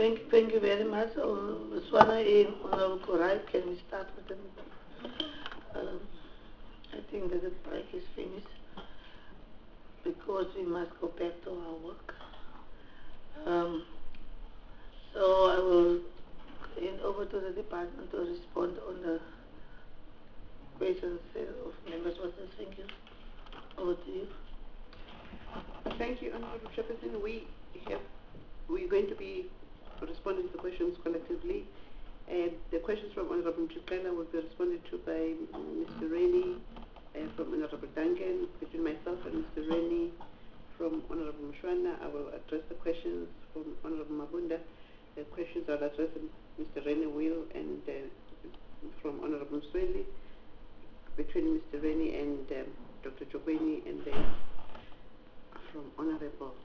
Thank you very much. Swana and Honorable Korai, can we start with them? Um, I think that the break is finished because we must go back to our work. Um, so I will hand over to the department to respond on the questions of members. Thank you. Over to you. Thank you, Honorable Chairperson. We're going to be responding to questions collectively. And the questions from Honorable Chikela will be responded to by Mr. Rennie, from Honorable Duncan, between myself and Mr. Rennie, from Honorable Mshwana. I will address the questions from Honorable Mabunda. The questions I'll address Mr. Rennie will, and from Honorable Msweli, between Mr. Rennie and Dr. Chokweni, and then from Honorable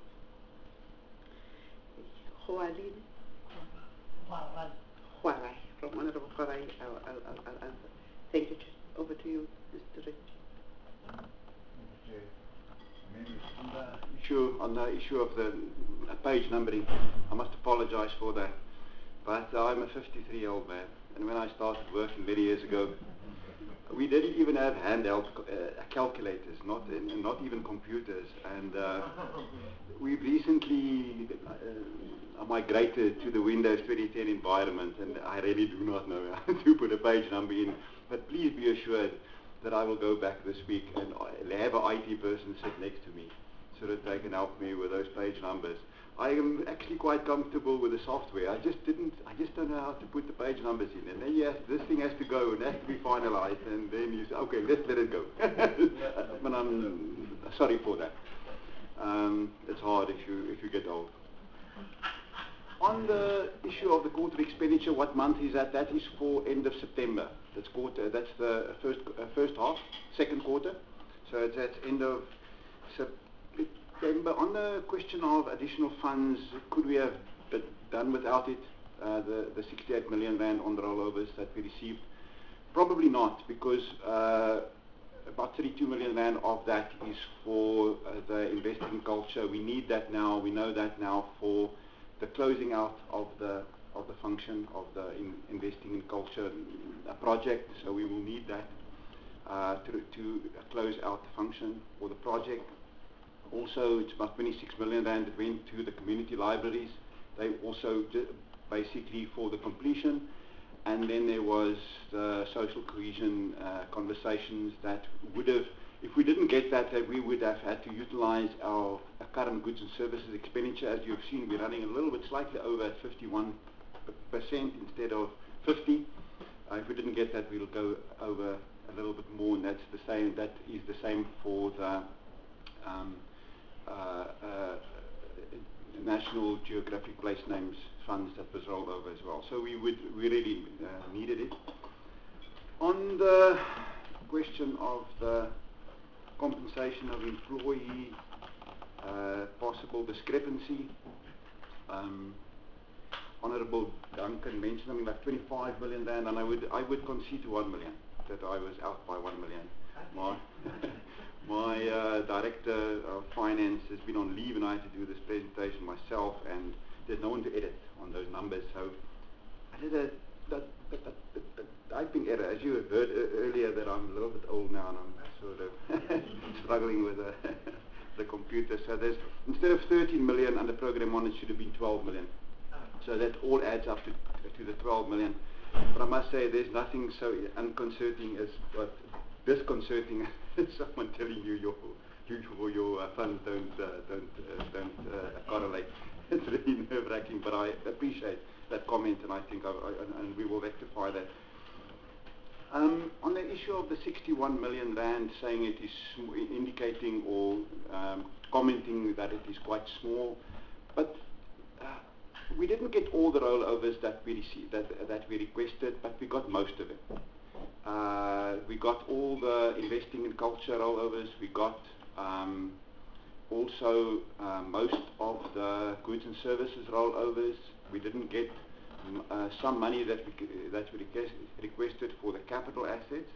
Hualin. Huarai, from Honorable Huarai, I'll answer. Thank you. Over to you, Mr. Rennie. On the issue of the page numbering, I must apologize for that. But I'm a 53-year-old man, and when I started working many years ago, we didn't even have handheld calculators, not even computers. And we've recently migrated to the Windows 2010 environment, and I really do not know how to put a page number in. But please be assured that I will go back this week and have an IT person sit next to me so that they can help me with those page numbers. I am actually quite comfortable with the software. I just don't know how to put the page numbers in. And then this thing has to go and has to be finalized, and then you say, okay, let's let it go. But I'm sorry for that. It's hard if you get old. On the issue of the quarterly expenditure, what month is that? That is for end of September. That's the first half, second quarter. So it's at end of September. On the question of additional funds, could we have done without it? The 68 million rand on the rollovers that we received? Probably not, because about 32 million rand of that is for the investing in culture. We need that now. We know that now for the closing out of the function of the investing in culture project. So we will need that to close out the function or the project. Also, it's about 26 million rand that went to the community libraries. They also basically for the completion. And then there was the social cohesion conversations that would have, if we didn't get that, we would have had to utilize our current goods and services expenditure. As you've seen, we're running a little bit slightly over at 51% instead of 50%. If we didn't get that, we'll go over a little bit more, and that's the same. That is the same for the National Geographic Place Names funds that was rolled over as well. So we really needed it. On the question of the compensation of employee possible discrepancy, Honorable Duncan mentioned something like 25 million rand, and I would concede to 1 million that I was out by 1 million. My director of finance has been on leave, and I had to do this presentation myself, and there's no one to edit on those numbers. So I did a typing error. As you have heard earlier, that I'm a little bit old now, and I'm sort of struggling with the computer. So there's, instead of 13 million under program 1, it should have been 12 million. So that all adds up to the 12 million. But I must say, there's nothing so unconcerting as disconcerting as someone telling you your funds don't correlate. It's really nerve-wracking, but I appreciate that comment, and I think and we will rectify that. On the issue of the 61 million rand, saying it is indicating or commenting that it is quite small, but we didn't get all the rollovers that we received, that we requested, but we got most of it. We got all the investing in culture rollovers. We got also most of the goods and services rollovers. We didn't get some money that we requested for the capital assets.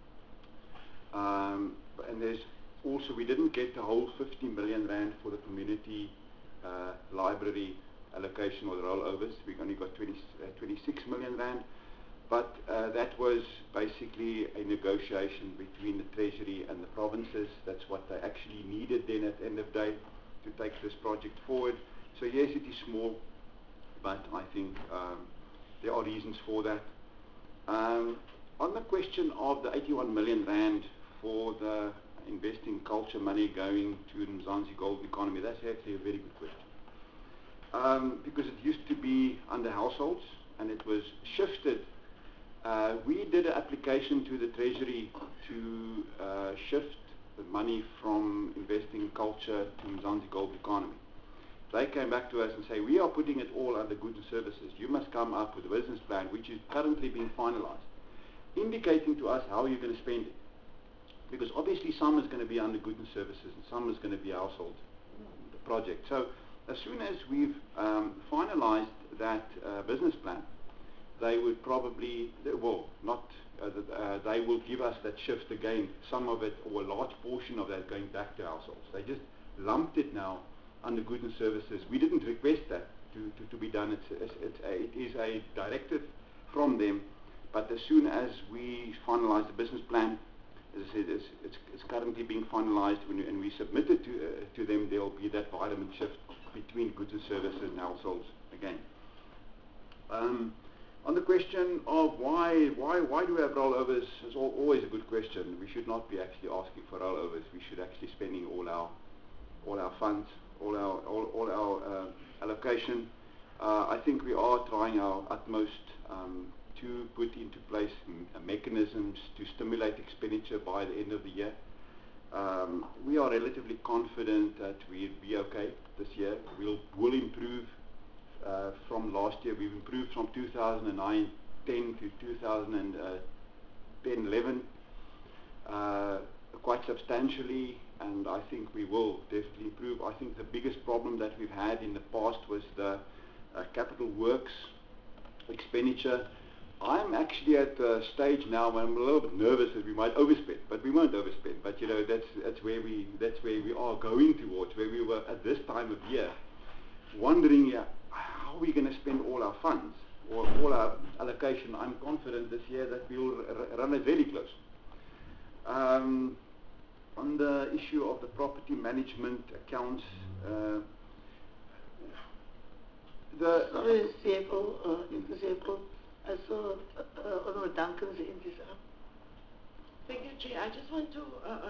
And there's also, we didn't get the whole 50 million rand for the community library allocation or the rollovers. We've only got 26 million rand, but that was basically a negotiation between the Treasury and the provinces. That's what they actually needed then at the end of the day to take this project forward. So yes, it is small, but I think there are reasons for that. On the question of the 81 million rand for the investing culture money going to the Mzansi Gold Economy, that's actually a very good question. Because it used to be under households and it was shifted. We did an application to the Treasury to shift the money from investing culture to Mzansi Gold Economy. They came back to us and say, we are putting it all under goods and services. You must come up with a business plan which is currently being finalized, indicating to us how you're going to spend it. Because obviously some is going to be under goods and services and some is going to be household project. So as soon as we've finalized that business plan, they would probably, well, not, they will give us that shift again, some of it or a large portion of that going back to households. They just lumped it now under goods and services. We didn't request that to be done. It is a directive from them, but as soon as we finalize the business plan, as I said, it's currently being finalized, and we submit it to them, there will be that vitamin shift between goods and services and households again. On the question of why do we have rollovers, is always a good question. We should not be actually asking for rollovers. We should actually spending all our funds, all our allocation. I think we are trying our utmost to put into place mechanisms to stimulate expenditure by the end of the year. We are relatively confident that we'll be okay this year. We'll improve from last year. We've improved from 2009-10 to 2010-11 quite substantially, and I think we will definitely improve. I think the biggest problem that we've had in the past was the capital works expenditure. I'm actually at the stage now where I'm a little bit nervous that we might overspend, but we won't overspend. But you know, that's where we are going towards, where we were at this time of year, wondering how are we going to spend all our funds or all our allocation. I'm confident this year that we will run it very close. On the issue of the property management accounts, sorry, CFO, I saw Honourable Duncan's in this up. Thank you, Chair. I just want to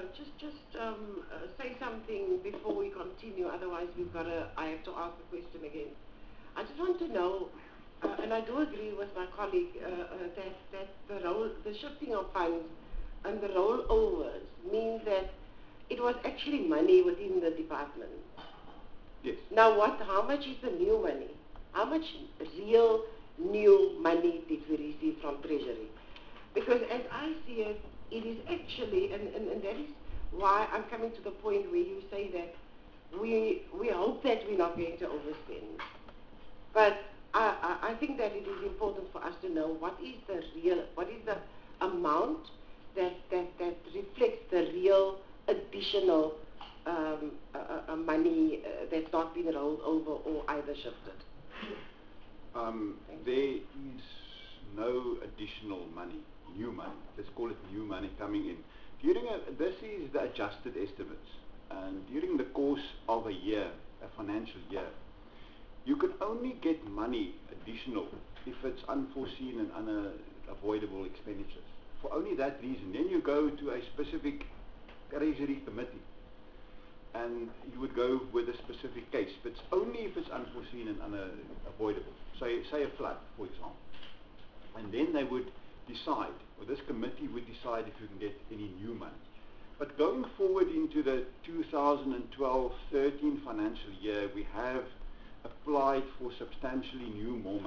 say something before we continue. Otherwise, I have to ask the question again. I just want to know, and I do agree with my colleague that the shifting of funds and the rollovers means that it was actually money within the department. yes. Now, how much is the new money? How much real new money did we receive from Treasury? Because as I see it, it is actually, and that is why I'm coming to the point where you say that we hope that we're not going to overspend. But I think that it is important for us to know what is the amount that reflects the real additional money that's not been rolled over or either shifted. There is no additional money, new money, let's call it new money coming in. This is the adjusted estimates, and during the course of a year, a financial year, you can only get money additional if it's unforeseen and unavoidable expenditures. For only that reason, then you go to a specific Treasury committee and you would go with a specific case, but it's only if it's unforeseen and unavoidable. Say a flood, for example. And then they would decide, or this committee would decide if you can get any new money. But going forward into the 2012-13 financial year, we have applied for substantially more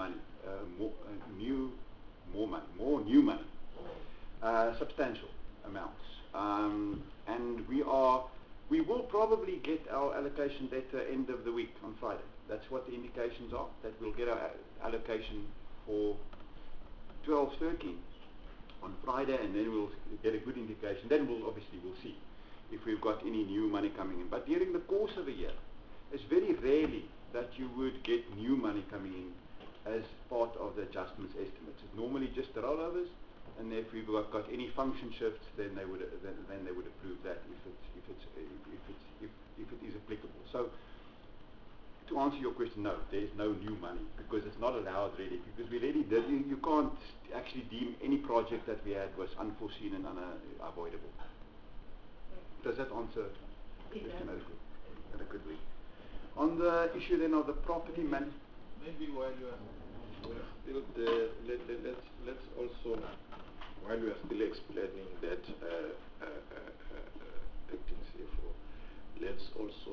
new money, substantial amounts. And we will probably get our allocation data end of the week on Friday. That's what the indications are, that we'll get our allocation for 12-13 on Friday, and then we'll get a good indication. Then we'll see if we've got any new money coming in. But during the course of a year, it's very rarely that you would get new money coming in as part of the adjustments estimates. It's normally just the rollovers, and if we've got any function shifts, then they would approve that if it is applicable. So to answer your question, no, there is no new money because it's not allowed really, because we already did. You can't actually deem any project that we had was unforeseen and unavoidable. Does that answer the question adequately? On the issue then of the property management. Maybe while you are still there, let's also, while we are still explaining that acting CFO, let's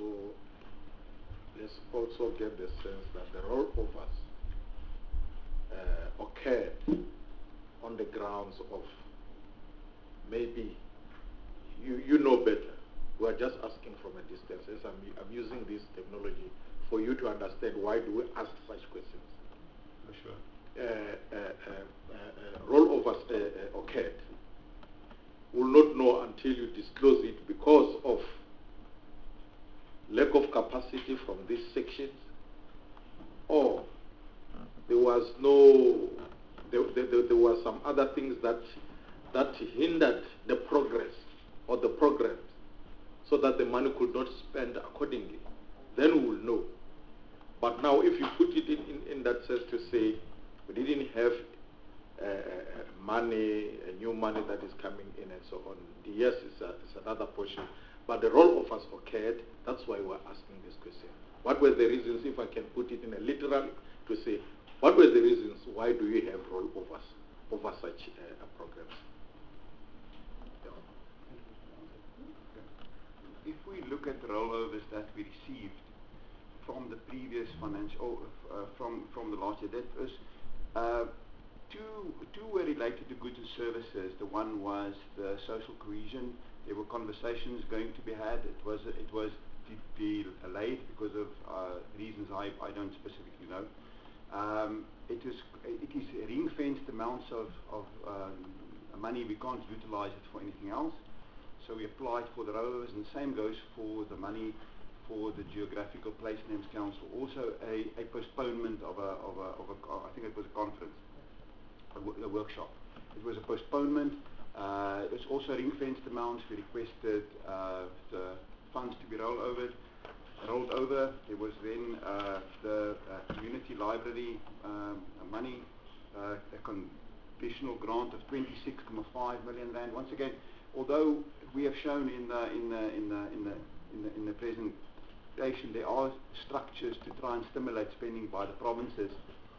also get the sense that the rollovers occurred on the grounds of maybe you know better. We are just asking from a distance. As I'm using this technology for you to understand why do we ask such questions. For sure. Rollovers occurred. Will not know until you disclose it because of lack of capacity from these sections, or there was there were some other things that hindered the progress or the programs, so that the money could not spend accordingly. Then we will know. But now, if you put it in that sense to say we didn't have money, new money that is coming in and so on, yes, it's another portion. But the rollovers occurred. That's why we're asking this question. What were the reasons, if I can put it in a literal, to say, what were the reasons why do you have rollovers over such programs? If we look at the rollovers that we received from the previous financial, from the last year, that was two were related to goods and services. The one was the social cohesion. There were conversations going to be had. It was delayed because of reasons I don't specifically know. It is ring-fenced amounts of money. We can't utilize it for anything else. So we applied for the rollovers, and the same goes for the money for the Geographical Place Names Council. Also a postponement of I think it was a conference, a workshop. It was a postponement. It was also ring-fenced amounts. We requested the funds to be rolled over. There was then the community library money, a conditional grant of 26.5 million rand. Once again, although we have shown in the presentation there are structures to try and stimulate spending by the provinces.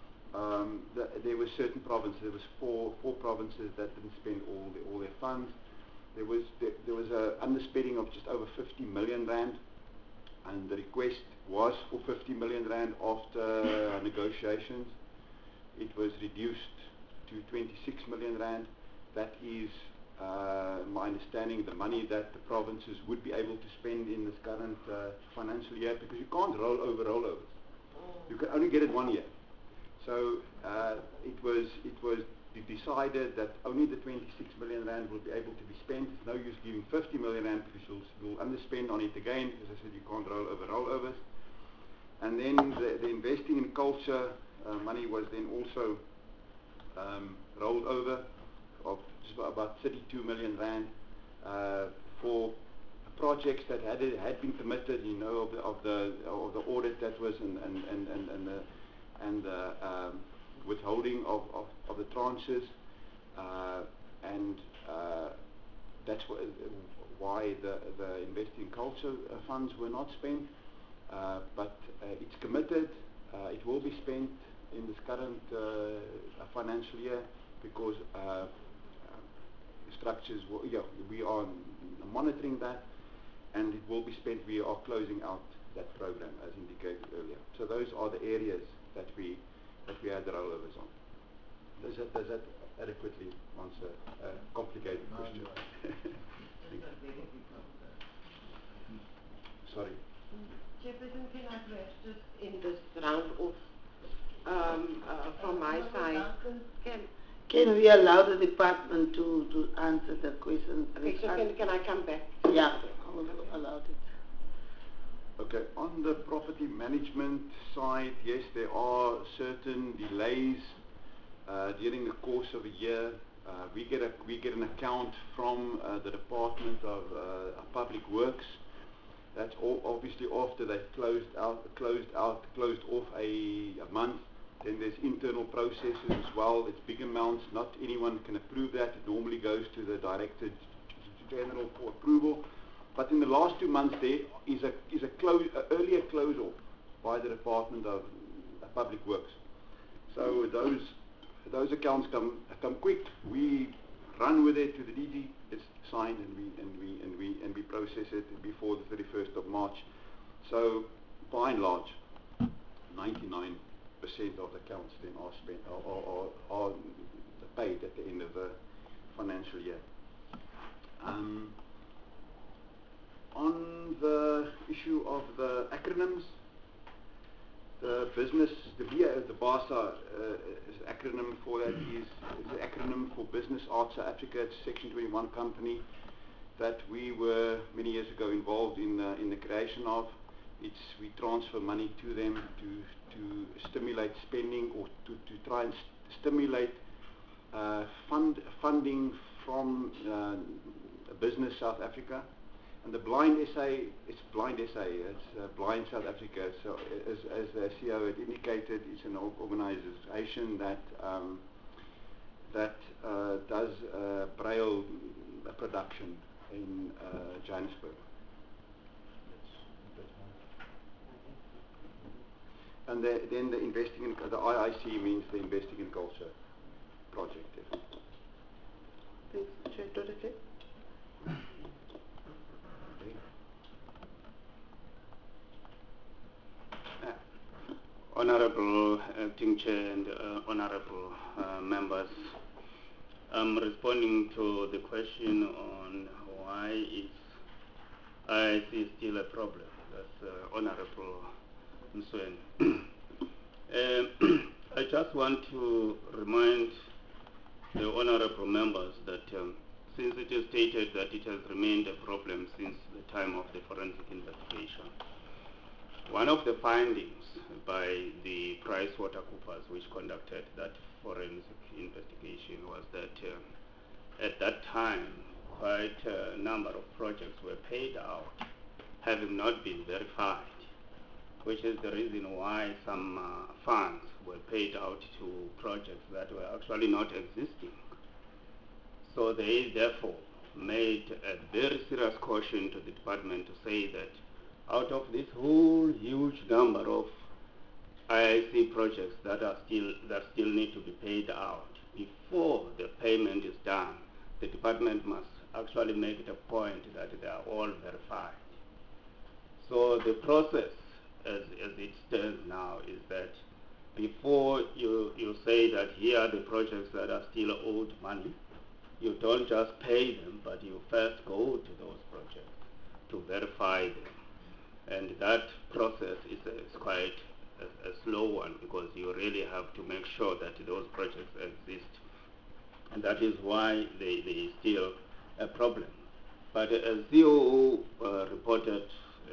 There were certain provinces. There was four provinces that didn't spend all their funds. There was a underspending of just over 50 million rand, and the request was for 50 million rand after negotiations. It was reduced to 26 million rand. That is my understanding, the money that the provinces would be able to spend in this current financial year, because you can't roll over rollovers. You can only get it 1 year. So it was decided that only the 26 million rand will be able to be spent. It's no use giving 50 million rand because you'll underspend on it again. As I said, you can't roll over rollovers. And then the investing in culture money was then also rolled over of just about 32 million rand for projects that had been committed, you know, of the audit that was and the withholding of the tranches, and that's why the investing in culture funds were not spent, but it's committed. It will be spent in this current financial year, because structures, we are monitoring that, and it will be spent. We are closing out that program as indicated earlier. So those are the areas that we had the rollovers on. Does that adequately answer a complicated question? Sorry. Chairperson, can I perhaps just in this round off from my side? Can we allow the department to answer the question? Okay, so can I come back? Yeah, I will allow it. Okay, on the property management side, yes, there are certain delays during the course of a year. We get an account from the Department of Public Works. That's obviously after they've closed off a month. Then there's internal processes as well. It's big amounts. Not anyone can approve that. It normally goes to the Director General for approval. But in the last 2 months, there is a earlier close off by the Department of Public Works. So those accounts come quick. We run with it to the DG. It's signed and we process it before the 31st of March. So by and large, 99% of the accounts then are spent are paid at the end of the financial year. On the issue of the acronyms, the BASA acronym for that is the acronym for Business Arts South Africa. It's Section 21 company that we were many years ago involved in the creation of. We transfer money to them to stimulate spending or to try and stimulate funding from Business South Africa. And the Blind SA, it's Blind SA, it's Blind South Africa. So as the CEO had indicated, it's an organization that does Braille production in Johannesburg. And then the investing in the IIC means the Investing in Culture project. Thanks, Chair Dorothy. Honorable Acting Chair and honorable members, I'm responding to the question on why is IIC still a problem. That's Honorable Msweni. I just want to remind the honorable members that since it is stated that it has remained a problem since the time of the forensic investigation, one of the findings by the PricewaterhouseCoopers, which conducted that forensic investigation, was that at that time quite a number of projects were paid out having not been verified, which is the reason why some funds were paid out to projects that were actually not existing. So they therefore made a very serious caution to the department to say that out of this whole huge number of IIC projects that still need to be paid out, before the payment is done, the department must actually make it a point that they are all verified. So the process as it stands now is that before you say that here are the projects that are still owed money, you don't just pay them, but you first go to those projects to verify them. And that process is quite a slow one, because you really have to make sure that those projects exist. And that is why they still a problem. But as COO reported,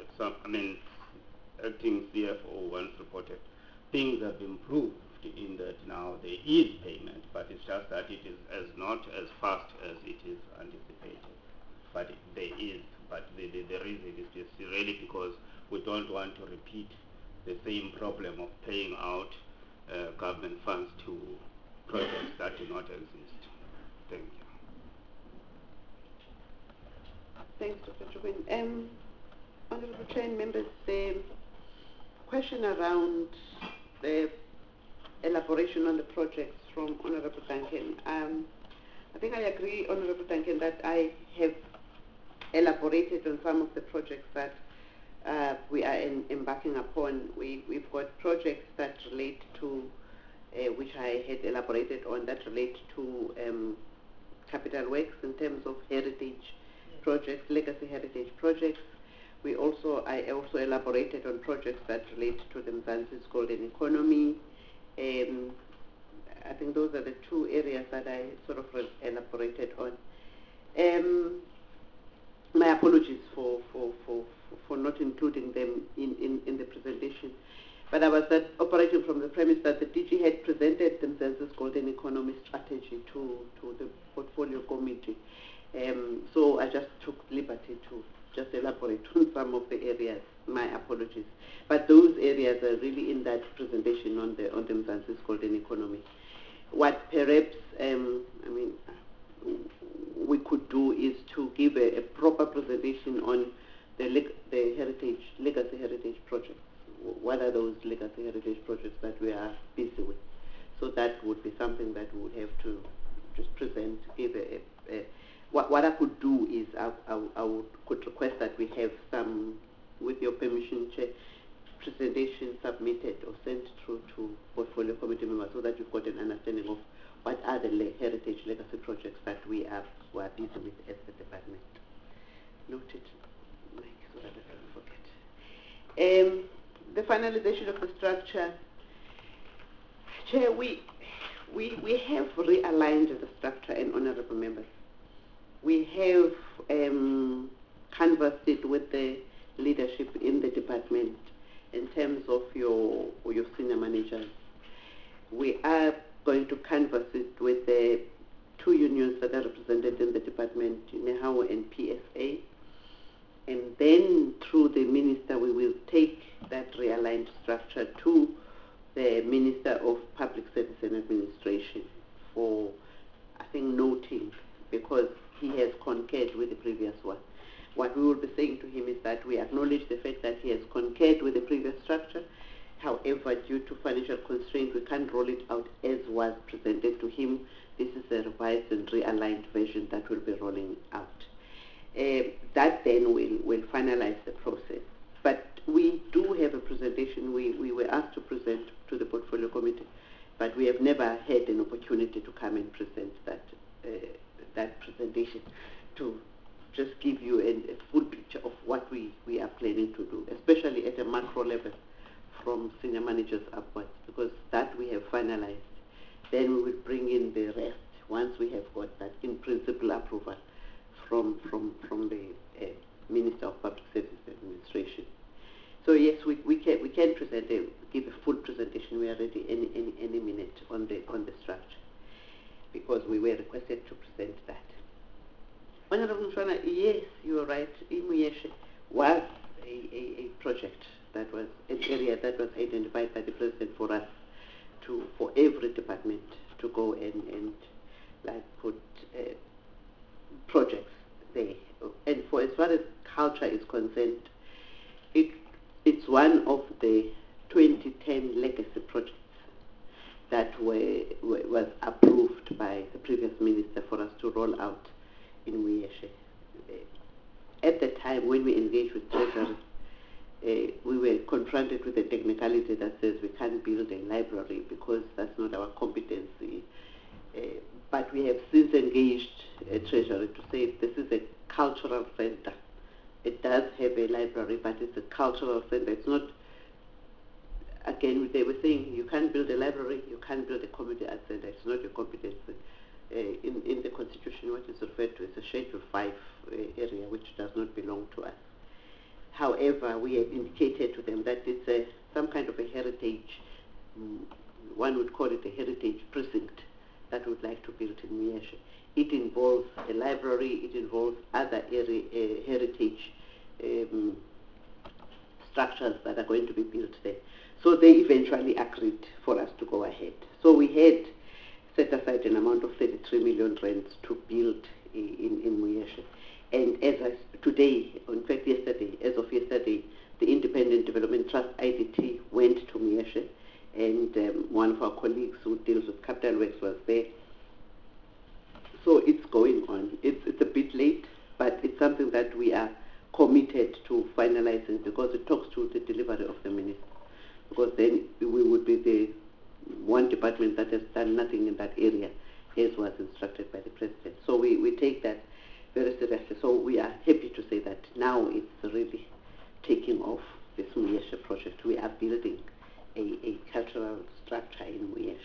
acting CFO once reported, things have improved in that now there is payment, but it's just that it is not as fast as it is anticipated. But there is. But the reason is just really because we don't want to repeat the same problem of paying out government funds to projects that do not exist. Thank you. Thanks, Dr. Jobin. Honorable Chair and members, the question around the elaboration on the projects from Honorable Duncan. I think I agree, Honorable Duncan, that I have elaborated on some of the projects that we are embarking upon. We've got projects that relate to, which I had elaborated on, that relate to capital works in terms of heritage projects, legacy heritage projects. I also elaborated on projects that relate to the Mzansi's golden economy. I think those are the two areas that I sort of elaborated on. My apologies for not not including them in the presentation. But I was operating from the premise that the DG had presented themselves as golden economy strategy to the portfolio committee. So I just took liberty to just elaborate on some of the areas. My apologies. But those areas are really in that presentation on the Mzansi's golden economy. What perhaps, we could do is to give a proper presentation on the legacy heritage projects. What are those legacy heritage projects that we are busy with? So that would be something that we would have to just present. What I could do is could request that we have some, with your permission, Chair, presentation submitted or sent through to portfolio committee members so that you've got an understanding of what are the heritage legacy projects that we are busy with as the department. Noted, Mike, so that I don't forget. The finalization of the structure. Chair, we have realigned the structure, and honourable members. We have canvassed it with the leadership in the department in terms of your senior managers. We are going to canvass it with the two unions that are represented in the department, NEHAWU and PSA. And then through the minister, we will take that realigned structure to the Minister of Public Service and Administration for, I think, noting, because he has concurred with the previous one. What we will be saying to him is that we acknowledge the fact that he has concurred with the previous structure. However, due to financial constraints, we can't roll it out as was presented to him. This is a revised and realigned version that will be rolling out. That then will finalize the process. But we do have a presentation. We were asked to present to the portfolio committee, but we have never had an opportunity to come and present that presentation to just give you a full picture of what we are planning to do, especially at a macro level from senior managers upwards, because that we have finalized. Then we will bring in the rest once we have got that in principle approval from the Minister of Public Service Administration. So yes, we can present give a full presentation. We are ready any minute on the structure, because we were requested to present that. Honourable Mshwana, yes, you are right. Imuyeshe was a project that was an area that was identified by the President for us for every department to go and put projects there. And for as far as culture is concerned, it's one of the 2010 legacy projects that was approved by the previous minister for us to roll out in Muyeshe. At the time when we engaged with Treasury, we were confronted with a technicality that says we can't build a library because that's not our competency. But we have since engaged Treasury to say this is a cultural center. It does have a library, but it's a cultural center. It's not, again, they were saying you can't build a library, you can't build a community arts center. It's not your competency. In the Constitution, what is referred to as a Schedule 5 area, which does not belong to us. However, we have indicated to them that it's some kind of a heritage, one would call it a heritage precinct, that we would like to build in Muyeshe. It involves a library, it involves other heritage structures that are going to be built there. So they eventually agreed for us to go ahead. So we had set aside an amount of 33 million rands to build in Muyeshe. And today, in fact yesterday, as of yesterday, the Independent Development Trust, IDT, went to Muyeshe, and one of our colleagues who deals with Capital Works was there. So it's going on. It's a bit late, but it's something that we are committed to finalizing, because it talks to the delivery of the minister. Because then we would be the one department that has done nothing in that area, as was instructed by the President. So we take that very seriously. So we are happy to say that now it's really taking off, this Muyeshe project. We are building a cultural structure in Muyeshe.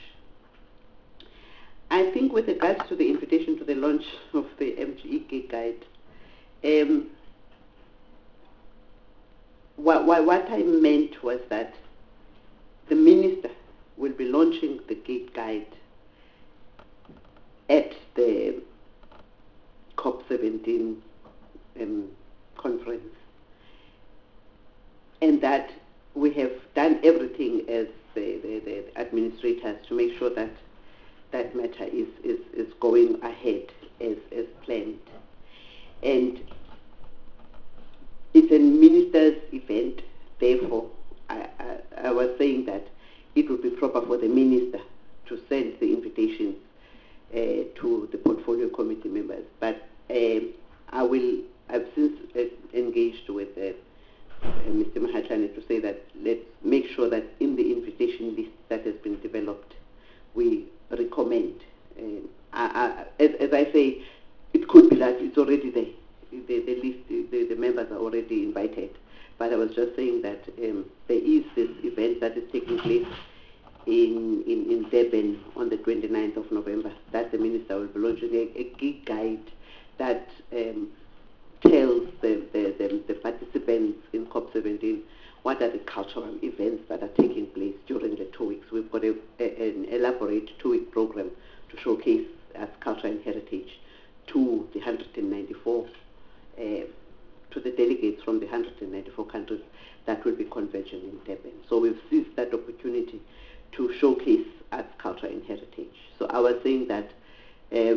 I think with regards to the invitation to the launch of the MGE Gig Guide, what I meant was that the minister will be launching the gate guide at the COP17 conference, and that we have done everything as the administrators to make sure that that matter is going ahead as planned. And it's a minister's event, therefore I was saying that it would be proper for the minister to send the invitation to the portfolio committee members. But I've since engaged with Mr. Mahatlane to say that let's make sure that in the invitation list that has been developed, we recommend. As I say, it could be that it's already there. The list, the members are already invited. But I was just saying that there is this event that is taking place in Durban on the 29th of November, that the minister will be launching a gig guide that tells the participants in COP17 what are the cultural events that are taking place during the 2 weeks. We've got an elaborate 2-week program to showcase as culture and heritage to the 194, to the delegates from the 194 countries that will be convention in Durban. So we've seized that opportunity to showcase arts, culture and heritage. So I was saying that I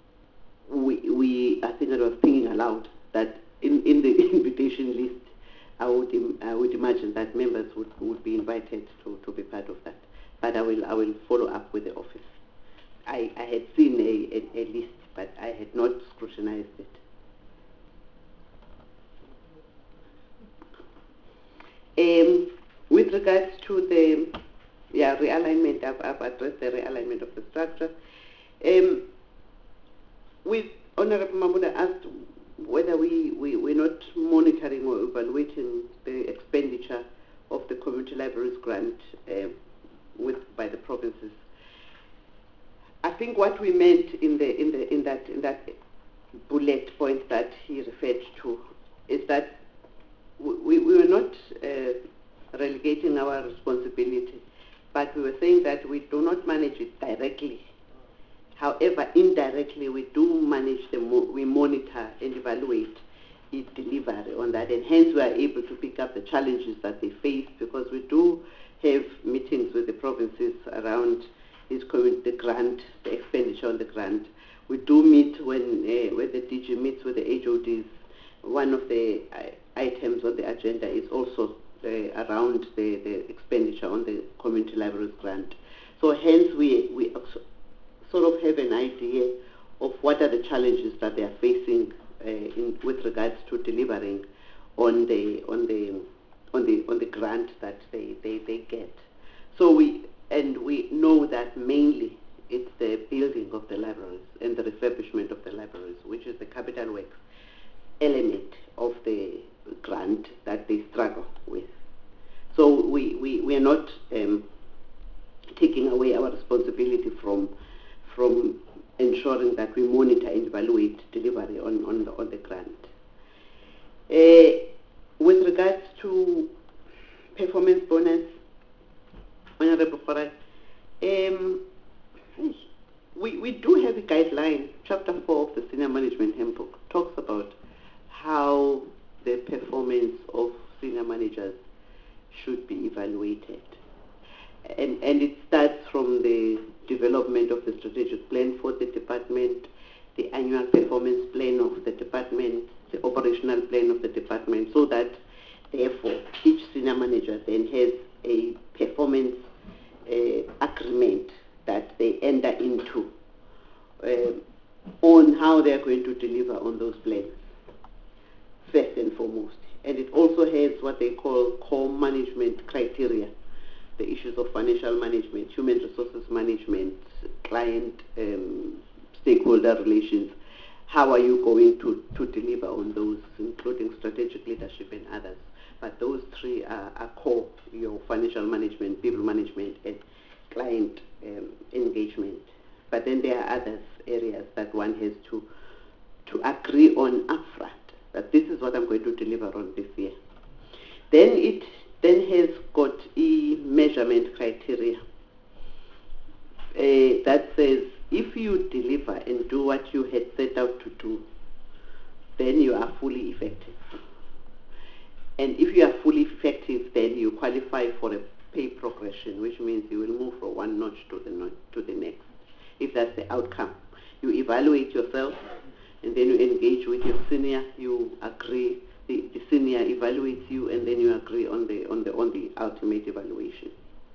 think I was thinking aloud that in the invitation list, I would imagine that members would be invited to be part of that. But I will follow up with the office. I had seen a list, but I had not scrutinized it. With regards to the realignment, I've addressed the realignment of the structure. With Honorable Mabuda asked whether we're not monitoring or evaluating the expenditure of the community libraries grant by the provinces. I think what we meant in that bullet point that he referred to is that we were not relegating our responsibility, but we were saying that we do not manage it directly. However, indirectly, we do manage we monitor and evaluate its delivery on that, and hence we are able to pick up the challenges that they face, because we do have meetings with the provinces around the grant, the expenditure on the grant. We do meet when the DG meets with the HODs. One of the items on the agenda is also around the expenditure on the community libraries grant. So hence we sort of have an idea of what are the challenges that they are facing with regards to delivering on the grant that they get. So we know that mainly it's the building of the libraries and the refurbishment of the libraries, which is the capital works element of the grant that they struggle with. So we are not taking away our responsibility from ensuring that we monitor and evaluate delivery on the grant. With regards to performance bonus, Honorable Khorai, we do have a guideline. Chapter 4 of the Senior Management Handbook talks about how the performance of senior managers should be evaluated. And it starts from the development of the strategic plan for the department, the annual performance plan of the department, the operational plan of the department, so that therefore each senior manager then has a performance agreement that they enter into on how they are going to deliver on those plans, first and foremost. And it also has what they call core management criteria, the issues of financial management, human resources management, client stakeholder relations. How are you going to deliver on those, including strategic leadership and others? But those three are core: your financial management, people management, and client engagement. But then there are other areas that one has to agree on upfront, that this is what I'm going to deliver on this year. Then it then has got a measurement criteria that says if you deliver and do what you had set out to do, then you are fully effective. And if you are fully effective, then you qualify for a pay progression, which means you will move from one notch to the next. If that's the outcome, you evaluate yourself, and then you engage with your senior. You agree. The senior evaluates you, and then you agree on the ultimate evaluation.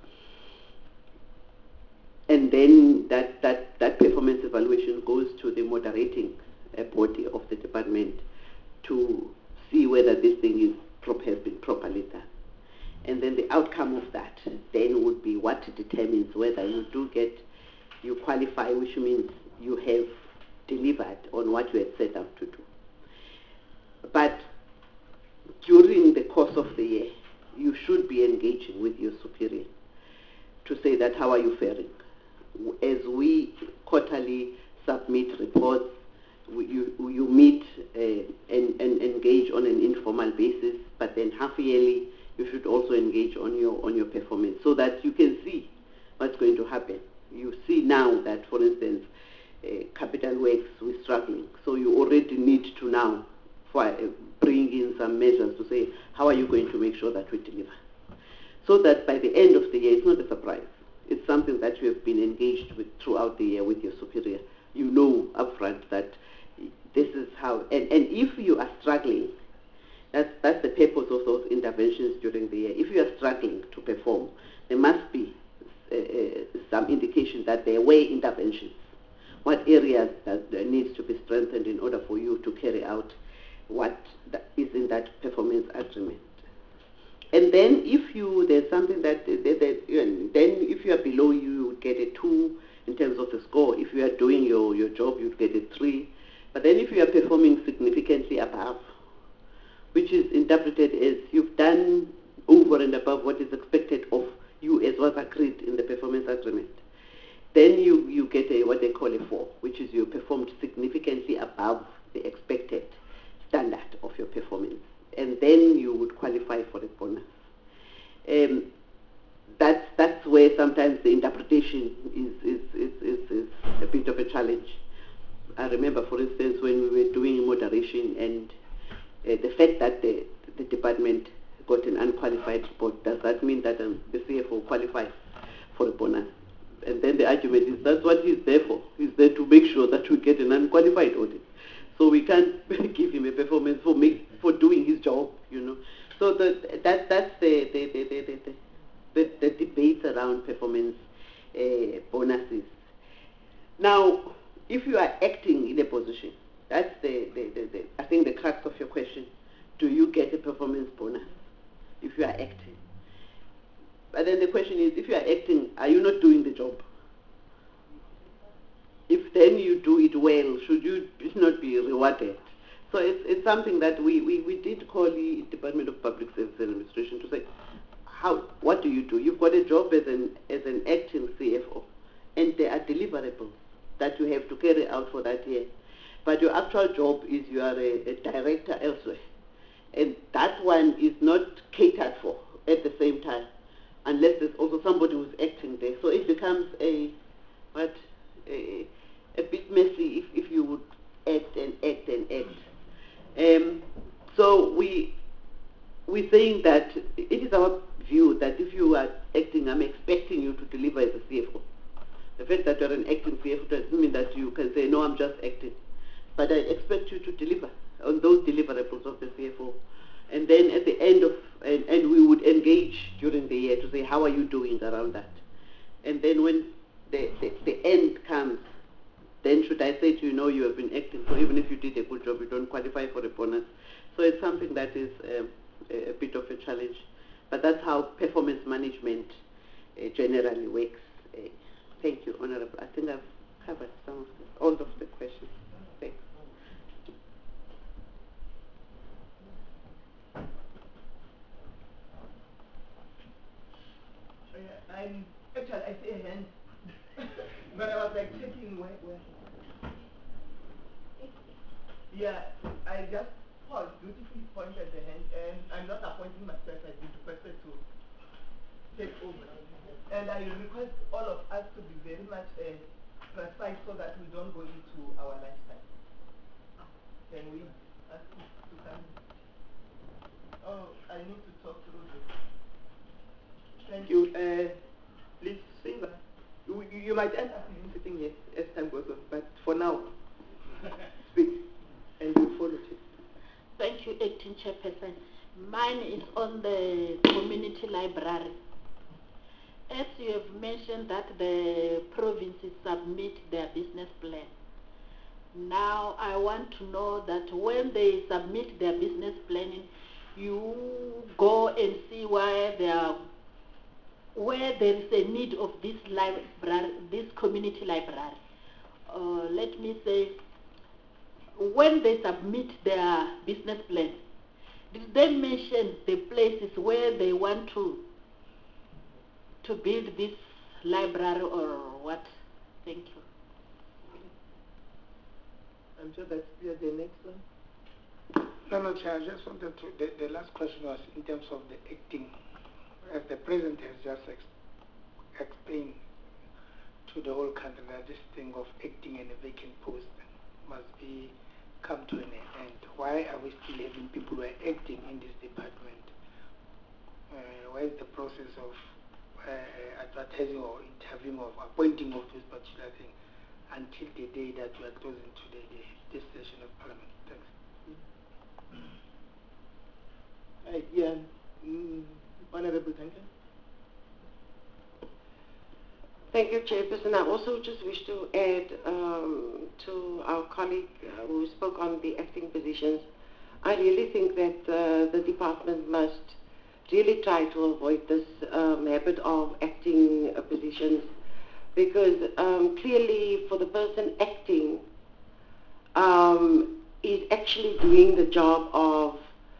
And then that performance evaluation goes to the moderating body of the department to see whether this thing has been properly done. And then the outcome of that then would be what determines whether you qualify, which means you have delivered on what you had set out to do. But during the course of the year, you should be engaging with your superior to say that how are you faring. As we quarterly submit reports, you meet and engage on an informal basis, but then half yearly you should also engage on your performance so that you can see what's going to happen. You see now that, for instance, capital works, we're struggling, so you already need to now bring in some measures to say how are you going to make sure that we deliver, so that by the end of the year it's not a surprise. It's something that you have been engaged with throughout the year with your superior. You know upfront that this is how, and if you are struggling, that's the purpose of those interventions during the year. If you are struggling to perform, there must be some indication that there were interventions. What areas that needs to be strengthened in order for you to carry out what is in that performance agreement. And then if there's something that, then if you are below, you would get a 2 in terms of the score. If you are doing your job, you'd get a 3. But then if you are performing significantly above, which is interpreted as you've done over and above what is expected of you as was agreed in the performance agreement, then you get what they call a 4, which is you performed significantly above the expected standard of your performance. And then you would qualify for a bonus. That's where sometimes the interpretation is a bit of a challenge. I remember, for instance, when we were doing moderation, and the fact that the department got an unqualified report, does that mean that the CFO qualifies for a bonus? And then the argument is that's what he's there for. He's there to make sure that we get an unqualified audit. So we can't give him a performance for doing his job, you know. So that's the debate around performance bonuses. Now, if you are acting in a position, that's I think the crux of your question. Do you get a performance bonus if you are acting? But then the question is, if you are acting, are you not doing the job? If then you do it well, should you not be rewarded? So it's something that we did call the Department of Public Service and Administration to say, what do you do? You've got a job as an acting CFO, and there are deliverables that you have to carry out for that year. But your actual job is you are a director elsewhere, and that one is not catered for at the same time, unless there's also somebody who's acting there. So it becomes a bit messy if you would act and act and act. So we're saying that it is our view that if you are acting, I'm expecting you to deliver as a CFO. The fact that you're an acting CFO doesn't mean that you can say, no, I'm just acting. But I expect you to deliver on those deliverables of the CFO. And then at the end of, and we would engage during the year to say, how are you doing around that? And then when the end comes, then should I say to you, no, you have been acting, so even if you did a good job, you don't qualify for a bonus. So it's something that is a bit of a challenge. But that's how performance management generally works. Thank you, Honorable. I think I've covered all of the questions. Thanks. Actually, I see a hand, but I was like checking where. Yeah, I just dutifully pointed the hand, and I'm not appointing myself as I request all of us to be very much precise so that we don't go into our lunchtime. Can we ask you to come? Oh, I need to talk through this. Thank you. Please, Siva, you might end up sitting here as time goes on, but for now, speak and we'll follow you. Thank you, Acting Chairperson. Mine is on the community library. As you have mentioned that the provinces submit their business plan. Now I want to know that when they submit their business planning, you go and see where there is a need of this library, this community library. Let me say, when they submit their business plan, did they mention the places where they want to build this library or what? Thank you. I'm sure that's the next one. No, Chair, I just wanted to, the last question was in terms of the acting, as the President has just explained to the whole country that this thing of acting in a vacant post must be come to an end. Why are we still having people who are acting in this department? Where is the process of advertising or interviewing or appointing of this particular thing until the day that we are closing today, this session of Parliament? Thanks. Honorable Duncan. Thank you, Chairperson. I also just wish to add to our colleague who spoke on the acting positions. I really think that the department must really try to avoid this habit of acting positions, because clearly for the person acting is actually doing the job of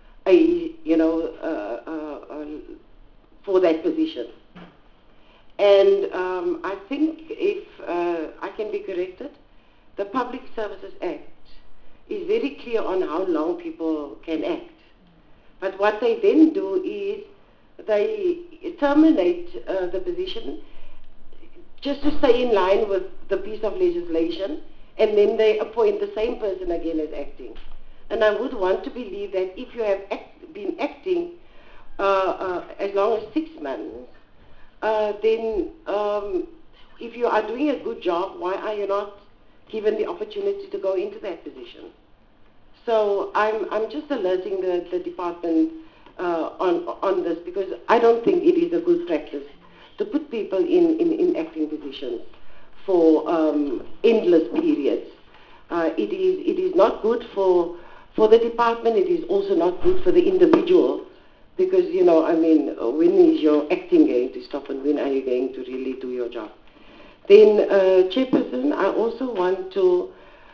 for that position. And I think if I can be corrected, the Public Services Act is very clear on how long people can act. But what they then do is they terminate the position just to stay in line with the piece of legislation, and then they appoint the same person again as acting. And I would want to believe that if you have been acting as long as 6 months, then if you are doing a good job, why are you not given the opportunity to go into that position? So I'm just alerting the department on this, because I don't think it is a good practice to put people in acting positions for endless periods. It is not good for the department. It is also not good for the individual, because, when is your acting going to stop and when are you going to really do your job? Then, Chairperson, I also want to,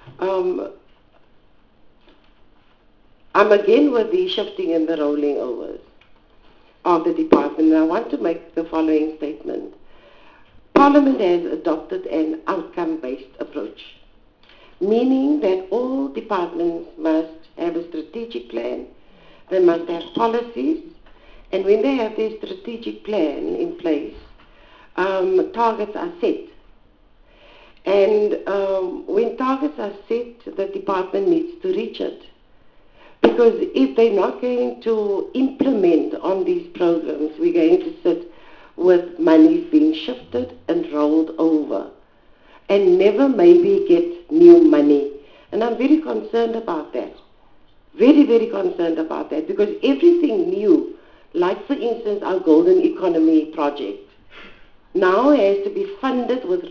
I'm again with the shifting and the rolling overs of the department, and I want to make the following statement. Parliament has adopted an outcome-based approach, meaning that all departments must have a strategic plan, they must have policies, and when they have their strategic plan in place, targets are set. And when targets are set, the department needs to reach it. Because if they're not going to implement on these programs, we're going to sit with monies being shifted and rolled over, and never maybe get new money. And I'm very concerned about that. Very, very concerned about that, because everything new, like for instance our Golden Economy project, now has to be funded with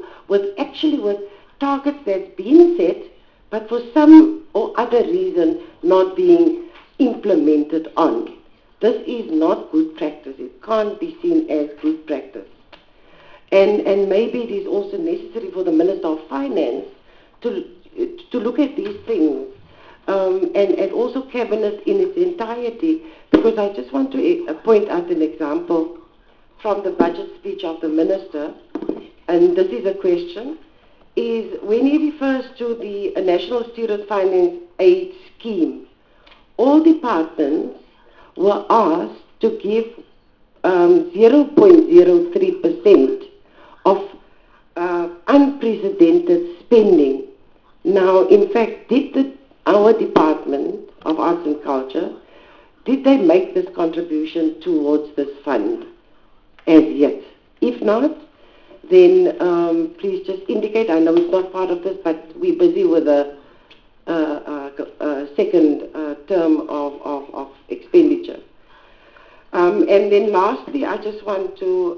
targets that's been set, but for some or other reason not being implemented on. This is not good practice. It can't be seen as good practice. And maybe it is also necessary for the Minister of Finance to look at these things, and also Cabinet in its entirety, because I just want to point out an example from the budget speech of the Minister, and this is a question, is when he refers to the National Student Finance Aid Scheme, all departments were asked to give 0.03% of unprecedented spending. Now, in fact, did our Department of Arts and Culture, did they make this contribution towards this fund as yet? If not, then please just indicate. I know it's not part of this, but we're busy with the second term of expenditure. And then lastly, I just want to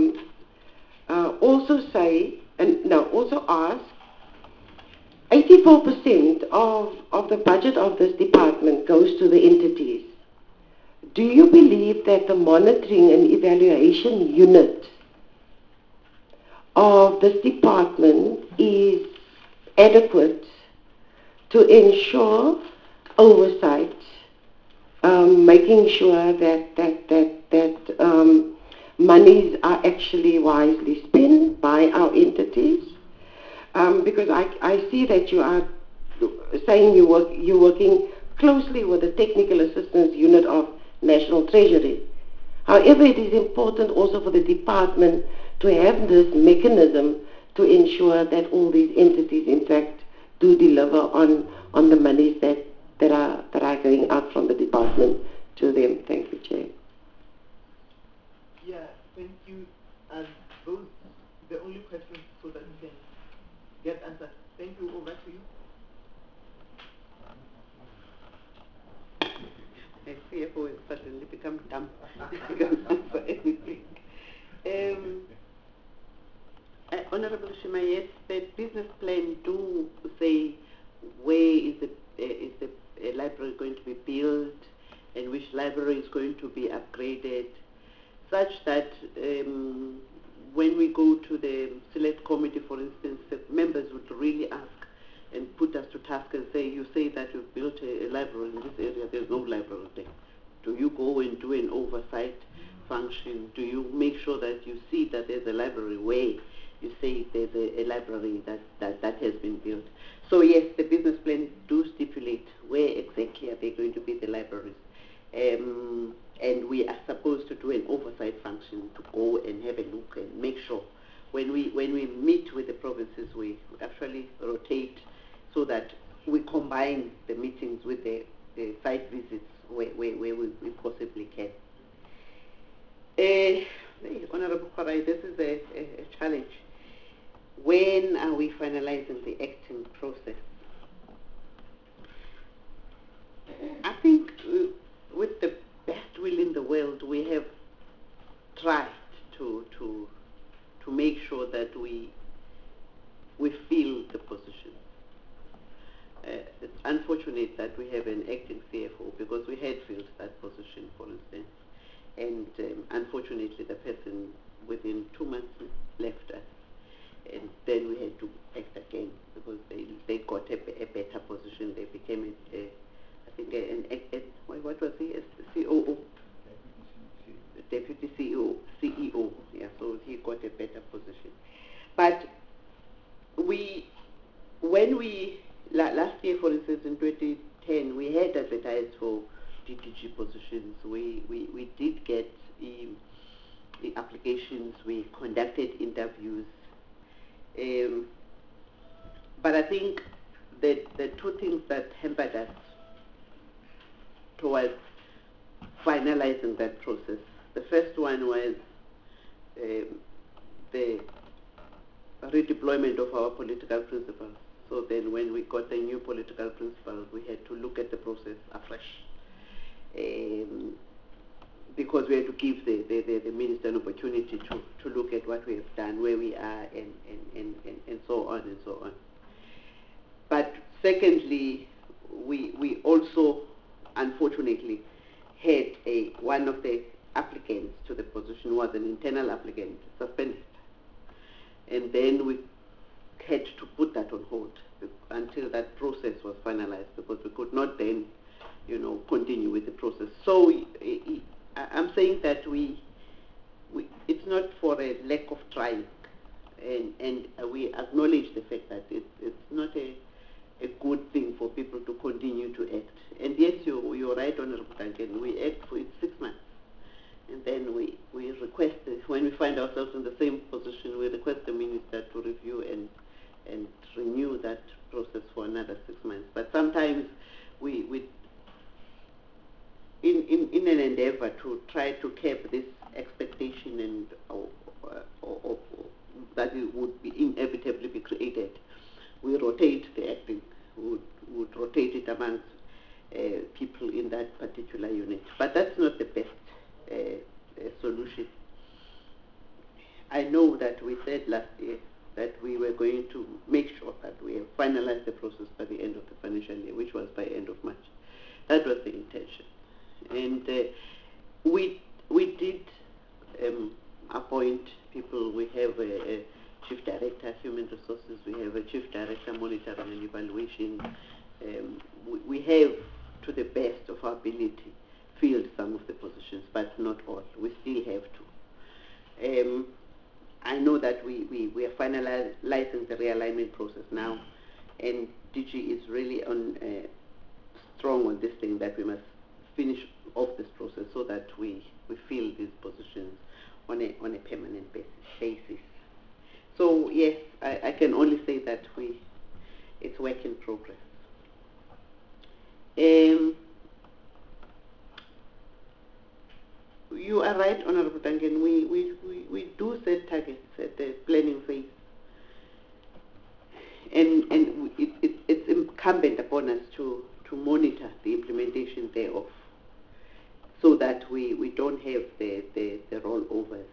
also say, also ask, 84% of the budget of this department goes to the entities. Do you believe that the monitoring and evaluation unit of this department is adequate to ensure oversight, making sure that monies are actually wisely spent by our entities? Because I see that you are saying you're working closely with the Technical Assistance Unit of National Treasury. However, it is important also for the department to have this mechanism to ensure that all these entities, in fact, do deliver on the monies that are going out from the department to them. Thank you, Chair. Yeah, thank you. And those the only questions so that we can get answered. Thank you. Over to you. The CFO has suddenly become dumb. He can't answer anything. Honorable Shima, yes, the business plan do say where is the library going to be built and which library is going to be upgraded, such that when we go to the select committee, for instance, the members would really ask and put us to task and say, you say that you've built a library in this area, there's no library there. Do you go and do an oversight function? Do you make sure that you see that there's a library where you say there's a library that has been built? So yes, the business plan do stipulate where exactly are they going to be the libraries. And we are supposed to do an oversight function to go and have a look and make sure. When we meet with the provinces, we actually rotate so that we combine the meetings with the site visits where we possibly can. Honorable Kwarai, this is a challenge. When are we finalizing the acting process? I think with the best will in the world, we have tried to make sure that we fill the position. It's unfortunate that we have an acting CFO because we had filled that position, for instance. And unfortunately, the person within 2 months left us. And then we had to act again because they got a better position. They became what was he? A COO? Deputy CEO. Yeah, so he got a better position. But last year, for instance, in 2010, we had advertised for DTG positions. We did get the applications. We conducted interviews. But I think that the two things that hampered us towards finalizing that process, the first one was the redeployment of our political principals. So then when we got the new political principal, we had to look at the process afresh. Because we had to give the minister an opportunity to look at what we have done, where we are, and so on and so on. But secondly, we also, unfortunately, had one of the applicants to the position was an internal applicant, suspended. And then we had to put that on hold until that process was finalized, because we could not then, continue with the process. So I'm saying that it's not for a lack of trying, and we acknowledge the fact that it's not a good thing for people to continue to act. And yes, you're right, Honorable Duncan, we act for 6 months, and then we find ourselves in the same position. We request the minister to review and renew that process for another 6 months. But sometimes we in an endeavor to try to curb this expectation and that it would be inevitably be created, we rotate the acting, would rotate it amongst people in that particular unit. But that's not the best solution. I know that we said last year that we were going to make sure that we have finalized the process by the end of the financial year, which was by end of March. That was the intention. And we did appoint people. We have a chief director, human resources. We have a chief director, monitoring and evaluation. We have, to the best of our ability, filled some of the positions, but not all. We still have to. I know that we are finalizing the realignment process now, and DG is really on strong on this thing that we must finish off this process so that we fill these positions on a permanent basis. So yes, I can only say that it's work in progress. You are right, Honorable Duncan. We do set targets at the planning phase, and it's incumbent upon us to monitor the implementation thereof, so that we don't have the rollovers.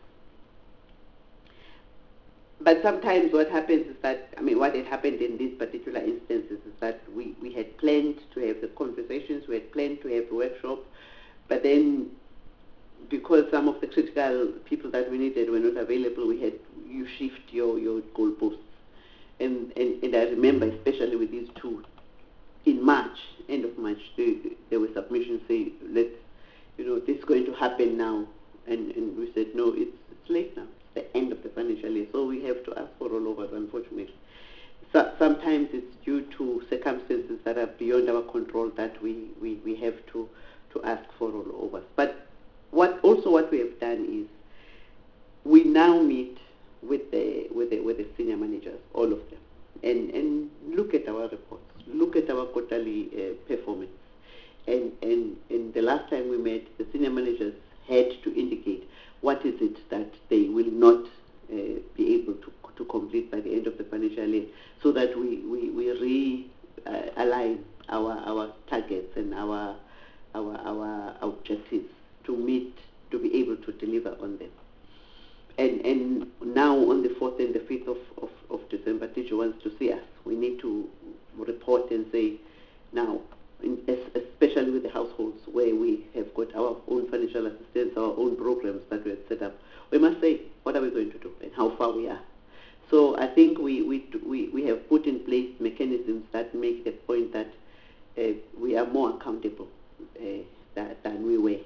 But sometimes what happens is that, what had happened in these particular instances is that we had planned to have the conversations, we had planned to have the workshop, but then because some of the critical people that we needed were not available, you shift your goalposts. And I remember, especially with these two, in March, end of March, there were submissions saying, this is going to happen now. And we said, no, it's late now. It's the end of the financial year. So we have to ask for rollovers, unfortunately. So sometimes it's due to circumstances that are beyond our control that we have to ask for rollovers. But what we have done is we now meet with the senior managers, all of them, and look at our reports, look at our quarterly performance. And the last time we met, the senior managers had to indicate what is it that they will not be able to complete by the end of the financial year, so that we realign our targets and our objectives to be able to deliver on them. And now on the 4th and the 5th of December, teacher wants to see us. We need to report and say, now, especially with the households where we have got our own financial assistance, our own programs that we have set up, we must say, what are we going to do and how far we are. So I think we have put in place mechanisms that make the point that we are more accountable than we were.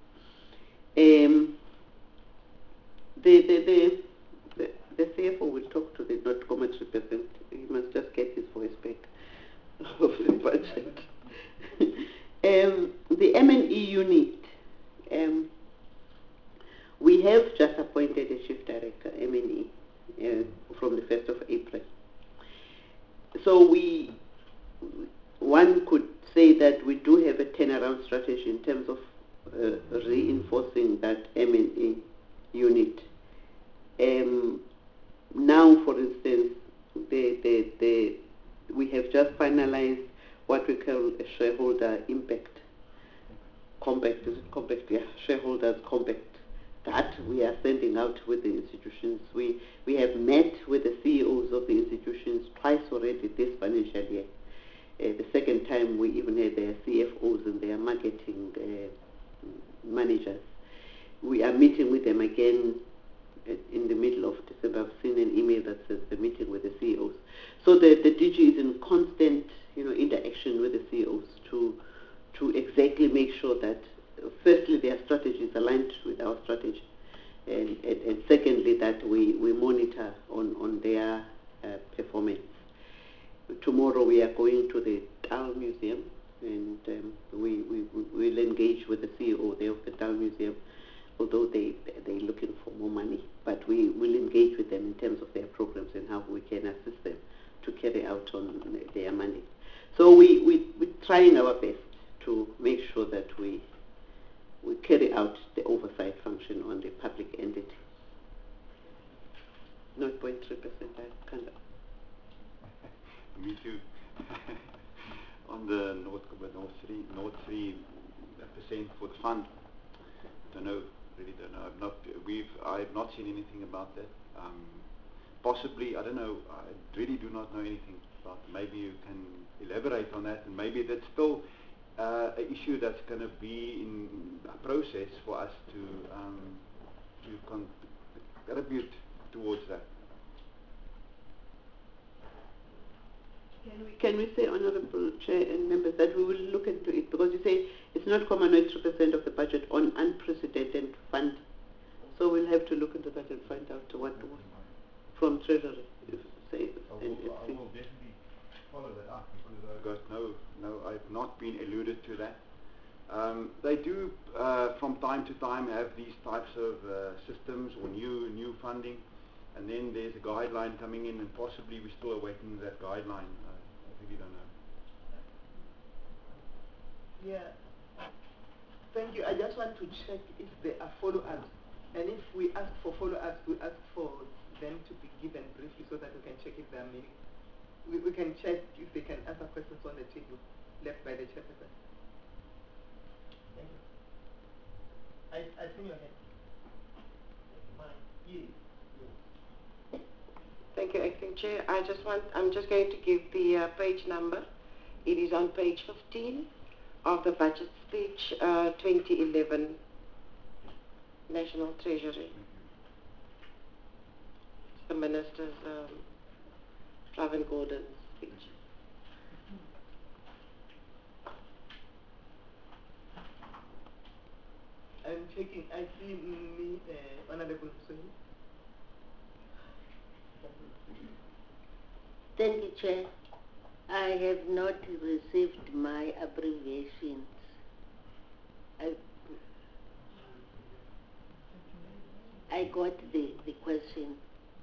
The CFO will talk to the not commentary person. He must just get his voice back of the budget. The M&E unit, we have just appointed a chief director, M&E, from the 1st of April. So one could say that we do have a turnaround strategy in terms of reinforcing that M&E unit. Now, for instance, we have just finalized what we call a shareholder impact compact. Is it compact? Yeah, shareholders compact that we are sending out with the institutions. We have met with the CEOs of the institutions twice already this financial year. The second time we even had their CFOs and their marketing managers. We are meeting with them again in the middle of December. I've seen an email that says the meeting with the CEOs. So the DG is in constant interaction with the CEOs to exactly make sure that firstly their strategy is aligned with our strategy, and secondly that we monitor on their performance. Tomorrow we are going to the Town Museum, and we will engage with the CEO there of the Town Museum, although they're looking for more money. But oversight function on the public entity. 0.3%, I kind of. Me too. On the North 3% for the fund. Don't know, really don't know. I've not seen anything about that. Possibly, I don't know. I really do not know anything about it. Maybe you can elaborate on that, and maybe that's still an issue that's going to be in a process for us to contribute towards that. Can we say, Honourable Chair and members, that we will look into it, because you say it's not 0.3% of the budget on unprecedented fund, so we'll have to look into that and find out what from Treasury, if say. I will definitely follow that up, because I've not been alluded to that. They do from time to time have these types of systems or new funding, and then there's a guideline coming in, and possibly we're still awaiting that guideline. I really don't know. Yeah. Thank you. I just want to check if there are follow-ups. And if we ask for follow-ups, we ask for them to be given briefly so that we can check if they are meaning. We can check if they can answer questions on the table left by the chairperson. Thank you. I see your hand. Yes. Thank you, Acting Chair. I'm just going to give the page number. It is on page 15 of the budget speech 2011 National Treasury. The Minister's Pravin Gordon's speech. I'm checking. I see me, Honorable Hussein. Thank you, Chair. I have not received my abbreviations. I got the question.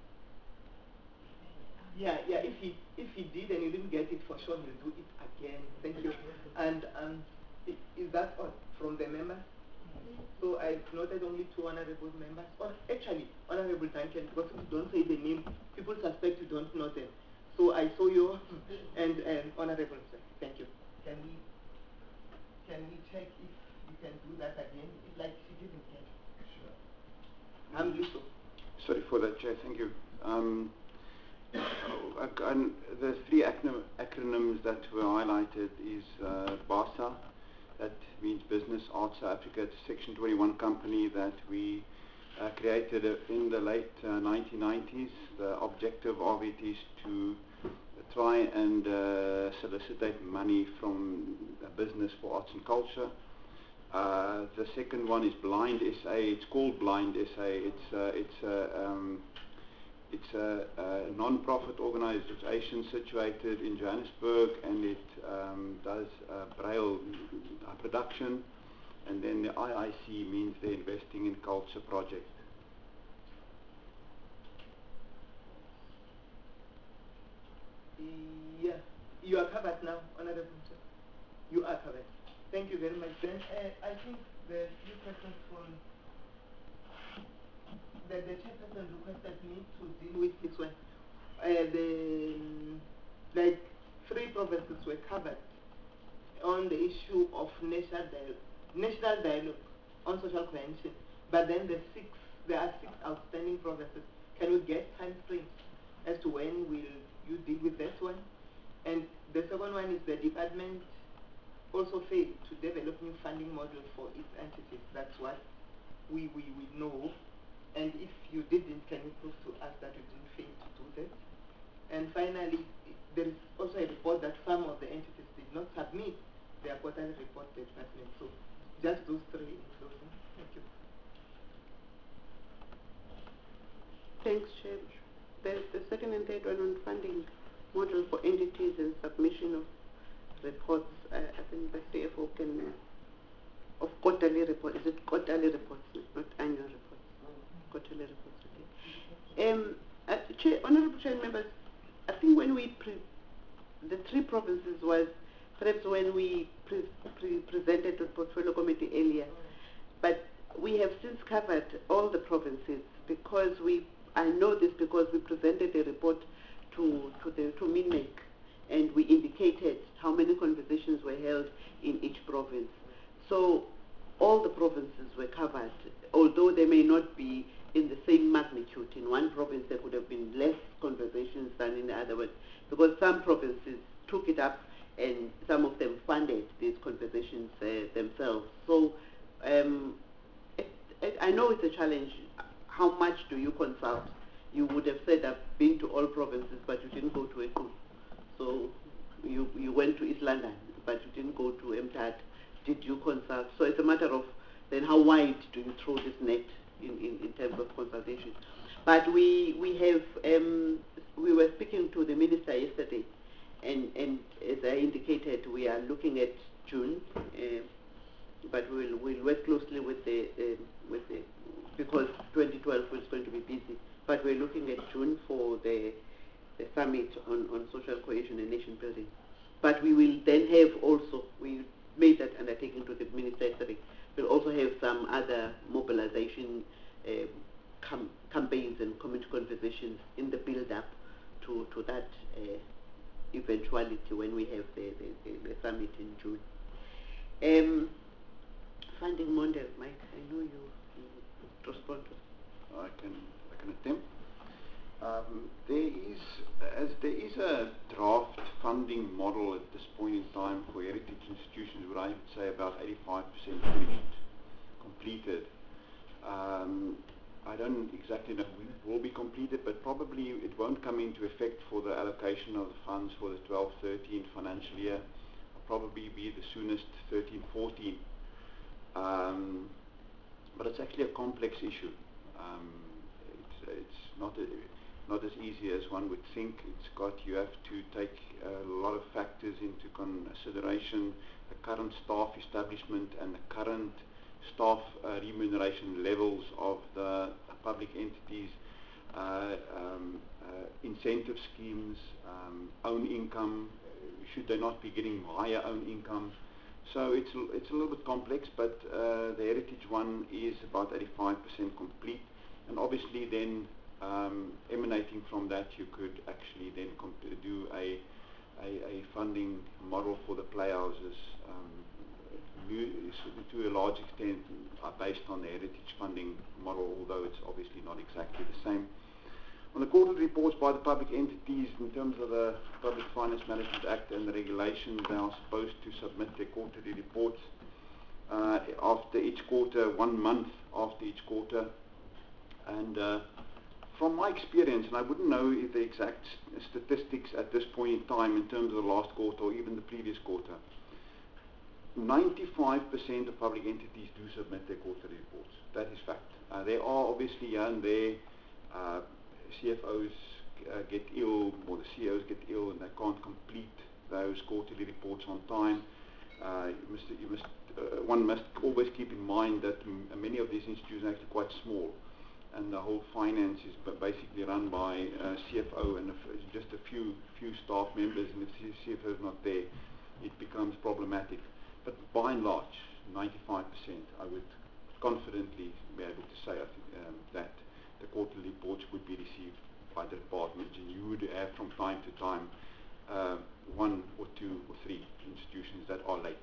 Yeah. If he did and you didn't get it, for sure he'll do it again. Thank you. And is that all from the members? So I've noted only 2 honorable members. Or actually, Honorable Duncan, because you don't say the name, people suspect you don't know them. So I saw you and Honorable Sir. Thank you. Can we check if you can do that again? It's like she didn't get it. Sure. Humbly so. Sorry for that, Chair. Thank you. The 3 acronyms that were highlighted is BASA. That means Business Arts South Africa. It's a Section 21 company that we created in the late 1990s. The objective of it is to try and solicitate money from a business for arts and culture. The second one is Blind SA. It's called Blind SA. It's a non-profit organisation situated in Johannesburg, and it does Braille production. And then the IIC means the Investing in Culture project. Yeah, you are covered now, Honorable Sir. You are covered. Thank you very much. Then I think there are few questions from the chairperson requested me to deal with this one. Like 3 provinces were covered on the issue of national dialogue on social prevention, but then there are 6 outstanding provinces. Can we get time frames as to when will you deal with that one? And the second one is the department also failed to develop new funding models for its entities. That's what we know. And if you didn't, can you prove to us that you didn't fail to do that? And finally, there is also a report that some of the entities did not submit their quarterly report to the department. So just those 3 in closing. Thank you. Thanks, Chair. The second and third one on funding model for entities and submission of reports. I think the CFO can, of quarterly reports. Is it quarterly reports, not annual reports? Quarterly reports, okay. Chair, Honourable Chair members, I think when we, the 3 provinces was perhaps when we presented to the portfolio committee earlier, but we have since covered all the provinces because I know this because we presented a report to MINMEC, and we indicated how many conversations were held in each province. So all the provinces were covered, although they may not be in the same magnitude. In one province there could have been less conversations than in the other one, because some provinces took it up and some of them funded these conversations themselves. So I know it's a challenge. How much do you consult? You would have said I've been to all provinces, but you didn't go to Eku. So you went to East London, but you didn't go to MTAD. Did you consult? So it's a matter of then how wide do you throw this net in terms of consultation? But we were speaking to the minister yesterday, and as I indicated, we are looking at June, but we'll work closely with the because 2012 is going to be busy. But we're looking at June for the summit on social cohesion and nation building. But we will then have also, we made that undertaking to the minister yesterday, we'll also have some other mobilization campaigns and community conversations in the build-up to that eventuality when we have the summit in June. Funding model, Mike, I know you respond to. I can attempt. There is a draft funding model at this point in time for heritage institutions, what I would say about 85% finished, completed. I don't exactly know when it will be completed, but probably it won't come into effect for the allocation of the funds for the 12-13 financial year. It'll probably be the soonest 13-14. But it's actually a complex issue. It's not as easy as one would think. You have to take a lot of factors into consideration, the current staff establishment and the current staff remuneration levels of the public entities, incentive schemes, own income, should they not be getting higher own income. So it's a little bit complex, but the heritage one is about 85% complete, and obviously then emanating from that you could actually then do a funding model for the playhouses to a large extent based on the heritage funding model, although it's obviously not exactly the same. On the quarterly reports by the public entities, in terms of the Public Finance Management Act and the regulations, they are supposed to submit their quarterly reports after each quarter, 1 month after each quarter. And from my experience, and I wouldn't know if the exact statistics at this point in time in terms of the last quarter or even the previous quarter, 95% of public entities do submit their quarterly reports. That is fact. There are obviously here and there CFOs get ill, or the CEOs get ill, and they can't complete those quarterly reports on time. One must always keep in mind that many of these institutions are actually quite small, and the whole finance is basically run by CFO and just a few staff members, and if the CFO is not there, it becomes problematic. But by and large, 95%, I would confidently be able to say that the quarterly reports would be received by the department, and you would have from time to time 1 or 2 or 3 institutions that are late.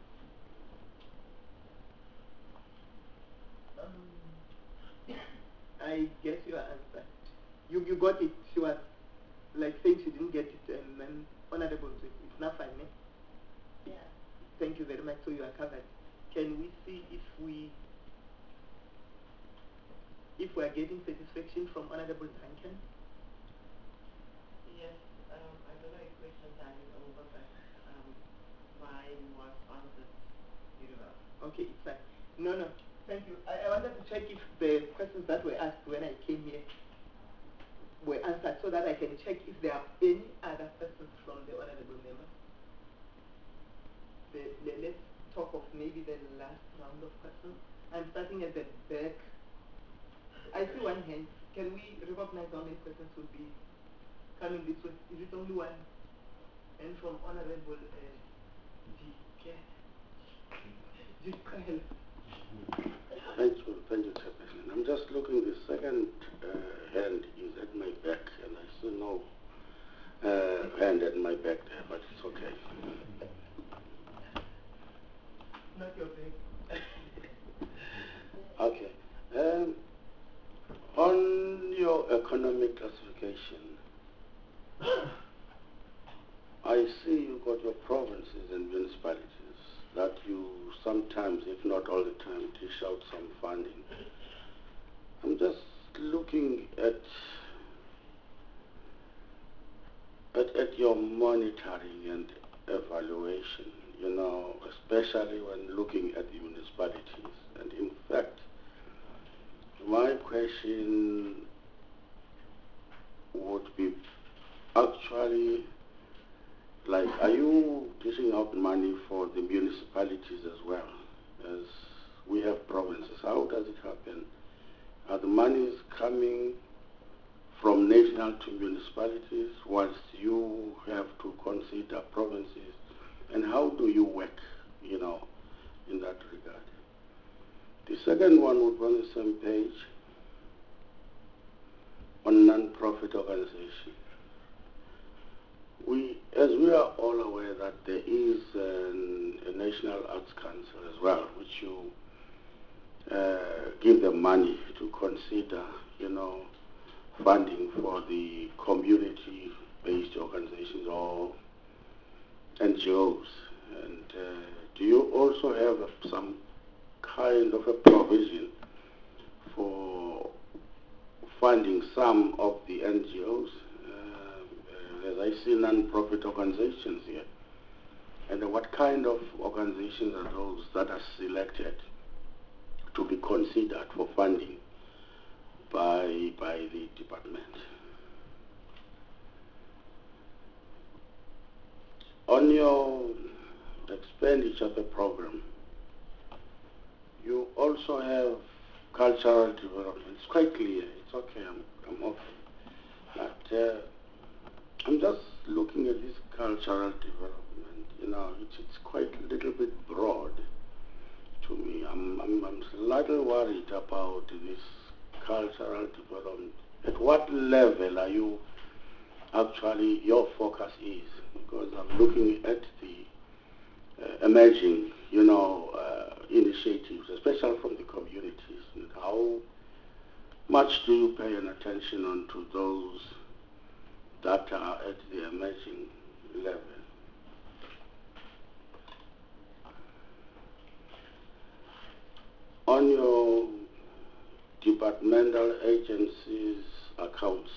I guess your answer. You got it. She was like saying she didn't get it, and then honorable, it's not fine, eh? Yeah. Thank you very much. So you are covered. Can we see if we are getting satisfaction from Honorable Duncan? Yes, I don't know if questions are over, but mine was answered very well. Okay, it's fine. No, thank you. I wanted to check if the questions that were asked when I came here were answered, so that I can check if there are any other questions from the honorable members. Let's talk of maybe the last round of questions. I'm starting at the back. I see one hand. Can we recognize how many questions will be coming this way? Is it only one? And from Honorable G. Kyle. Thank you, Chairperson. I'm just looking, the second hand is at my back, and I still know hand at my back there, but it's okay. Not your bag. Okay. On your economic classification, I see you got your provinces and municipalities that you sometimes, if not all the time, dish out some funding. I'm just looking at your monitoring and evaluation, you know, especially when looking at the municipalities. And in fact, my question would be actually like, are you dishing out money for the municipalities as well as we have provinces? How does it happen? Are the monies coming from national to municipalities whilst you have to consider provinces? And how do you work, you know, in that regard? The second one would be on the same page on non-profit organizations. As we are all aware that there is a National Arts Council as well, which you give them money to consider, you know, funding for the community-based organizations or NGOs. And do you also have some kind of a provision for funding some of the NGOs? As I see non-profit organizations here. And what kind of organizations are those that are selected to be considered for funding by the department? On your expenditure of the program, you also have cultural development. It's quite clear. It's okay. I'm okay. But I'm just looking at this cultural development. You know, it's quite a little bit broad to me. I'm slightly worried about this cultural development. At what level are you actually, your focus is? Because I'm looking at the emerging, you know, initiatives, especially from the communities. And how much do you pay an attention on to those that are at the emerging level? On your departmental agencies accounts,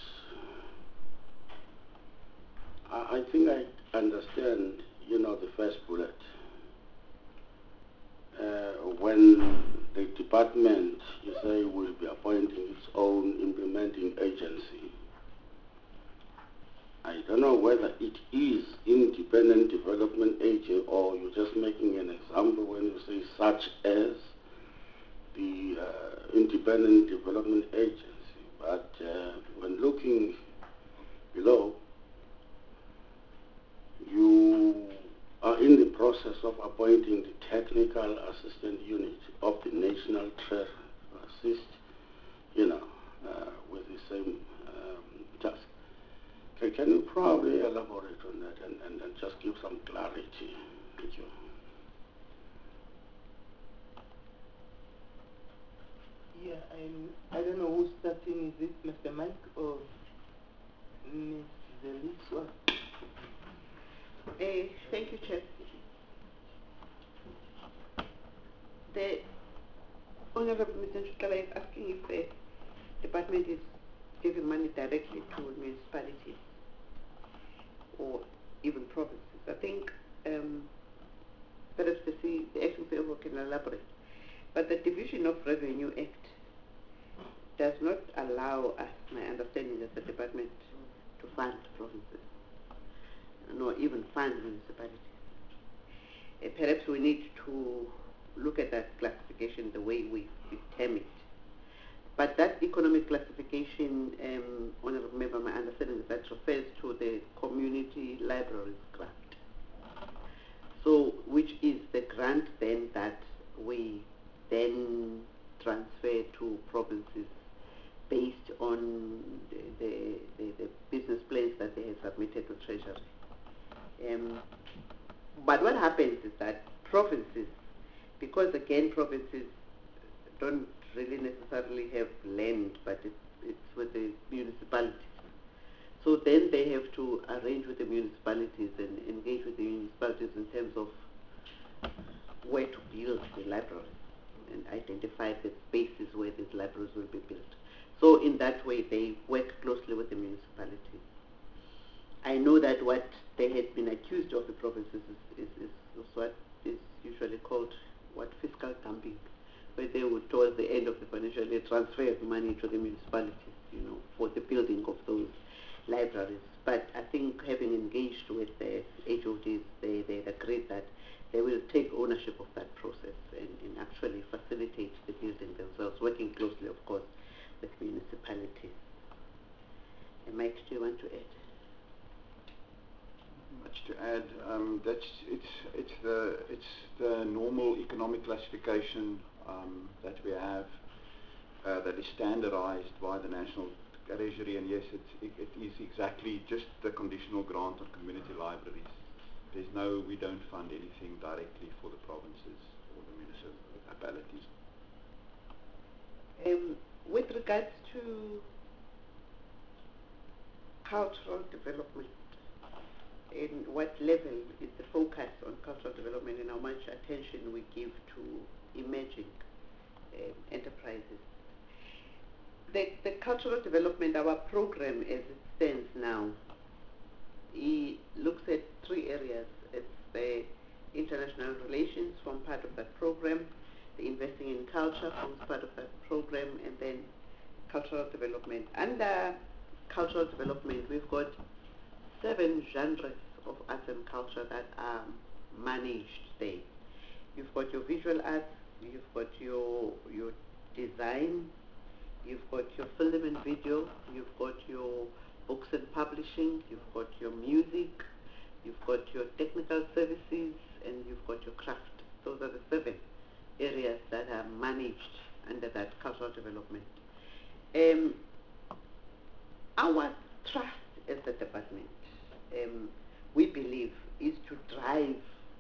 I think I understand, you know, the first bullet. When the department, you say, will be appointing its own implementing agency, I don't know whether it is independent development agency or you're just making an example when you say such as the independent development agency. But when looking below, you are in the process of appointing the technical assistant unit of the National Treasury to assist, you know, with the same task. Can you probably elaborate on that and just give some clarity? Thank you. Yeah, I don't know who's starting. Is it Mr. Mike or Ms. Zeliswa? Thank you, Chair. The Honorable Mr. Chukala is asking if the department is giving money directly to municipalities or even provinces. I think perhaps the Action Bureau can elaborate. But the Division of Revenue Act does not allow us, my understanding as the department, to fund provinces, nor even fund municipalities. Perhaps we need to look at that classification the way we term it. But that economic classification, Honorable Member, my understanding is that refers to the Community Libraries Grant. So, which is the grant then that we then transfer to provinces based on the business plans that they have submitted to Treasury. But what happens is that provinces, because again provinces don't really necessarily have land, but it's with the municipalities. So then they have to arrange with the municipalities and engage with the municipalities in terms of where to build the libraries and identify the spaces where these libraries will be built. So in that way, they work closely with the municipalities. I know that what they had been accused of, the provinces, is what is usually called fiscal dumping, where they would, towards the end of the financial year, transfer money to the municipalities, for the building of those libraries. But I think having engaged with the HODs, they agreed that they will take ownership of that process and actually facilitate the building themselves, working closely, of course, with municipalities. And Mike, do you want to add? Much to add. It's the normal economic classification that we have that is standardized by the National Treasury, and yes, it is exactly just the conditional grant on community libraries. We don't fund anything directly for the provinces or the municipalities. With regards to cultural development, in what level is the focus on cultural development and how much attention we give to emerging enterprises? The cultural development, our program as it stands now, it looks at 3 areas. It's the international relations form part of that program, the investing in culture forms part of that program, and then cultural development. Under cultural development, we've got 7 genres of arts and culture that are managed there. You've got your visual arts, you've got your design, you've got your film and video, you've got your books and publishing, you've got your music, you've got your technical services, and you've got your craft. Those are the 7 areas that are managed under that cultural development. Our trust as a department, we believe, is to drive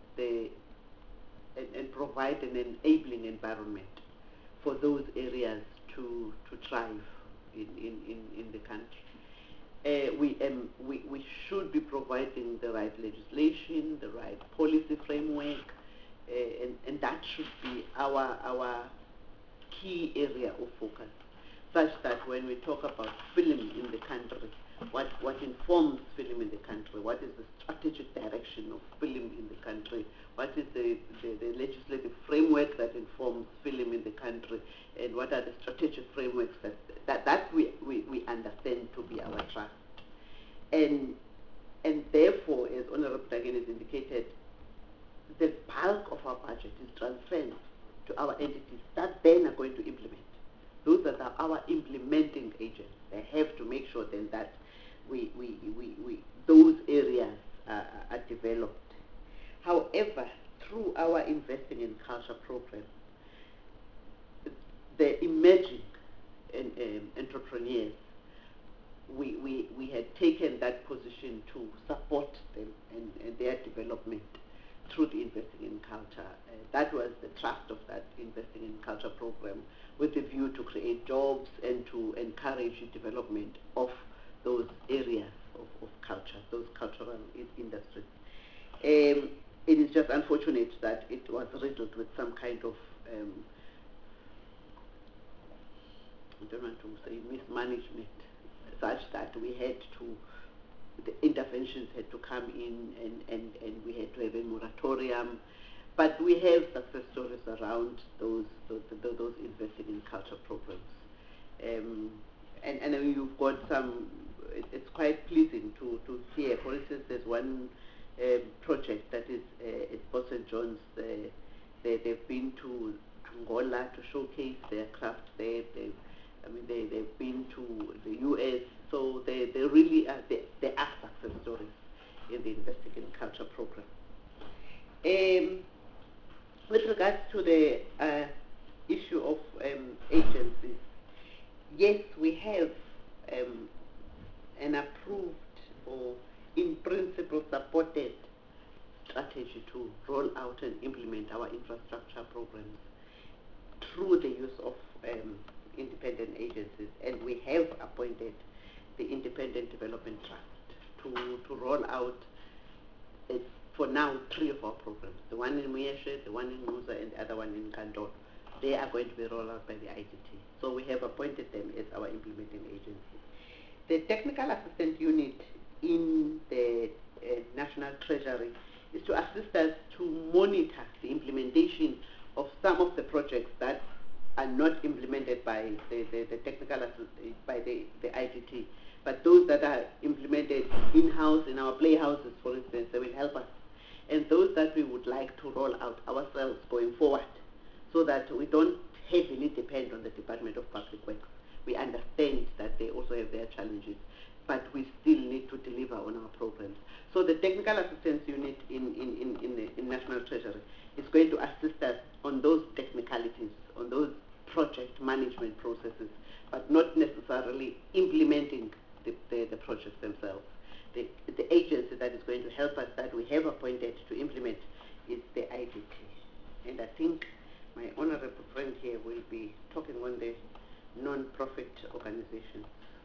and provide an enabling environment for those areas to thrive in the country. We should be providing the right legislation, the right policy framework, and that should be our key area of focus, such that when we talk about film in the country, what informs film in the country, what is the strategic direction of film in the country, what is the legislative framework that informs film in the country, and what are the strategic frameworks that we understand to be our trust. And therefore, as Honorable Dagen has indicated, the bulk of our budget is transferred to our entities that then are going to implement. Those that are our implementing agents. They have to make sure then that those areas are developed. However, through our Investing in Culture program, the emerging entrepreneurs, we had taken that position to support them and their development through the Investing in Culture. That was the thrust of that Investing in Culture program, with the view to create jobs and to encourage the development of those areas of culture, those cultural industries. It is just unfortunate that it was riddled with some kind of, I don't want to say mismanagement, such that we had to, the interventions had to come in and we had to have a moratorium. But we have success stories around those Investing in Culture programs. And you've got some, it's quite pleasing to hear. For instance, there's one project that is at Port St. John's. They've been to Angola to showcase their craft there. They've been to the US. So they really are, they are success stories in the Investing in Culture program. With regards to the issue of yes, we have an approved or in principle supported strategy to roll out and implement our infrastructure programs through the use of independent agencies, and we have appointed the Independent Development Trust to roll out, for now, 3 of our programs. The one in Muyeshe, the one in Musa, and the other one in Kandor. They are going to be rolled out by the IDT. So we have appointed them as our implementing agency. The Technical Assistance Unit in the National Treasury is to assist us to monitor the implementation of some of the projects that are not implemented by the technical by the IGT, but those that are implemented in-house in our playhouses, for instance, they will help us, and those that we would like to roll out ourselves going forward, so that we don't heavily depend on the Department of Public Works. We understand that they also have their challenges, but we still need to deliver on our programs. So the Technical Assistance Unit in National Treasury is going to assist us on those technicalities, on those project management processes, but not necessarily implementing the projects themselves. The agency that is going to help us, that we have appointed to implement, is the IDT. And I think my honorable friend here will be talking on the non-profit organizations.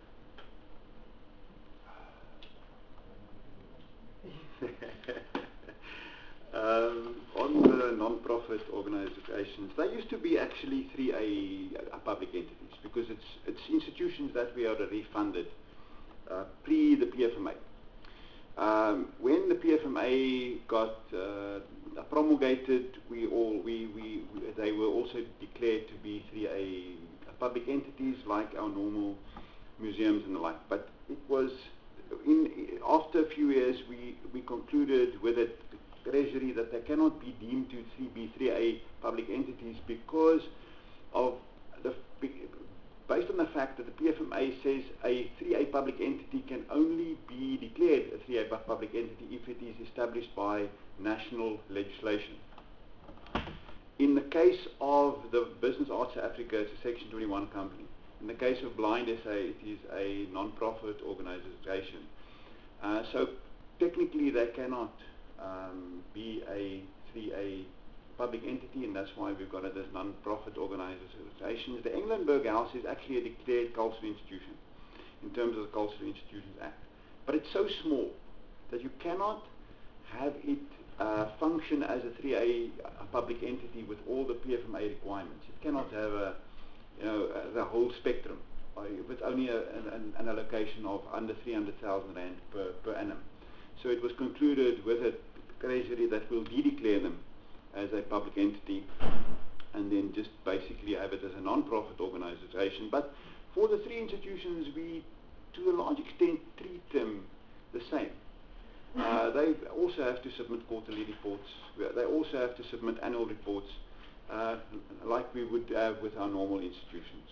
On the non-profit organizations, they used to be actually 3A public entities, because it's institutions that we already funded pre the PFMA. When the PFMA got promulgated, they were also declared to be 3A public entities, like our normal museums and the like. But it was after a few years we concluded with the Treasury that they cannot be deemed to be 3A public entities because of based on the fact that the PFMA says a 3A public entity can only be declared a 3A public entity if it is established by national legislation. In the case of the Business Arts Africa, it's a Section 21 company. In the case of Blind SA, it is a non-profit organization. So technically they cannot be a 3A public entity, and that's why we've got it as non-profit organizations. The Englenberg House is actually a declared cultural institution in terms of the Cultural Institutions Act. But it's so small that you cannot have it function as a 3A public entity with all the PFMA requirements. It cannot have the whole spectrum with only an allocation of under 300,000 rand per annum. So it was concluded with the Treasury that we'll de-declare them as a public entity and then just basically have it as a non-profit organization. But for the 3 institutions, we to a large extent treat them the same. They also have to submit quarterly reports. They also have to submit annual reports like we would have with our normal institutions.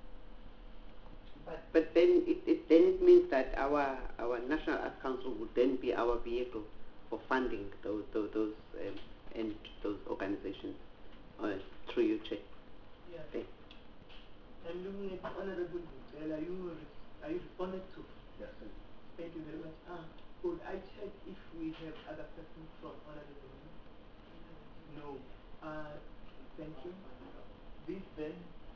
But then it means that our National Arts Council would then be our vehicle for funding those organizations through you, Chair. Yeah. Okay. I'm looking at Honorable Butela. Are you responding to? Yes, sir. Thank you very much. Could I check if we have other questions from Honorable? No. Thank you. This then.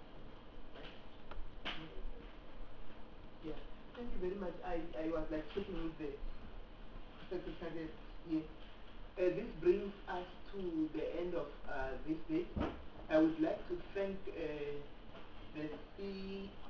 Yeah. Thank you very much. I was like checking with the Secretary here. This brings us to the end of this day. I would like to thank the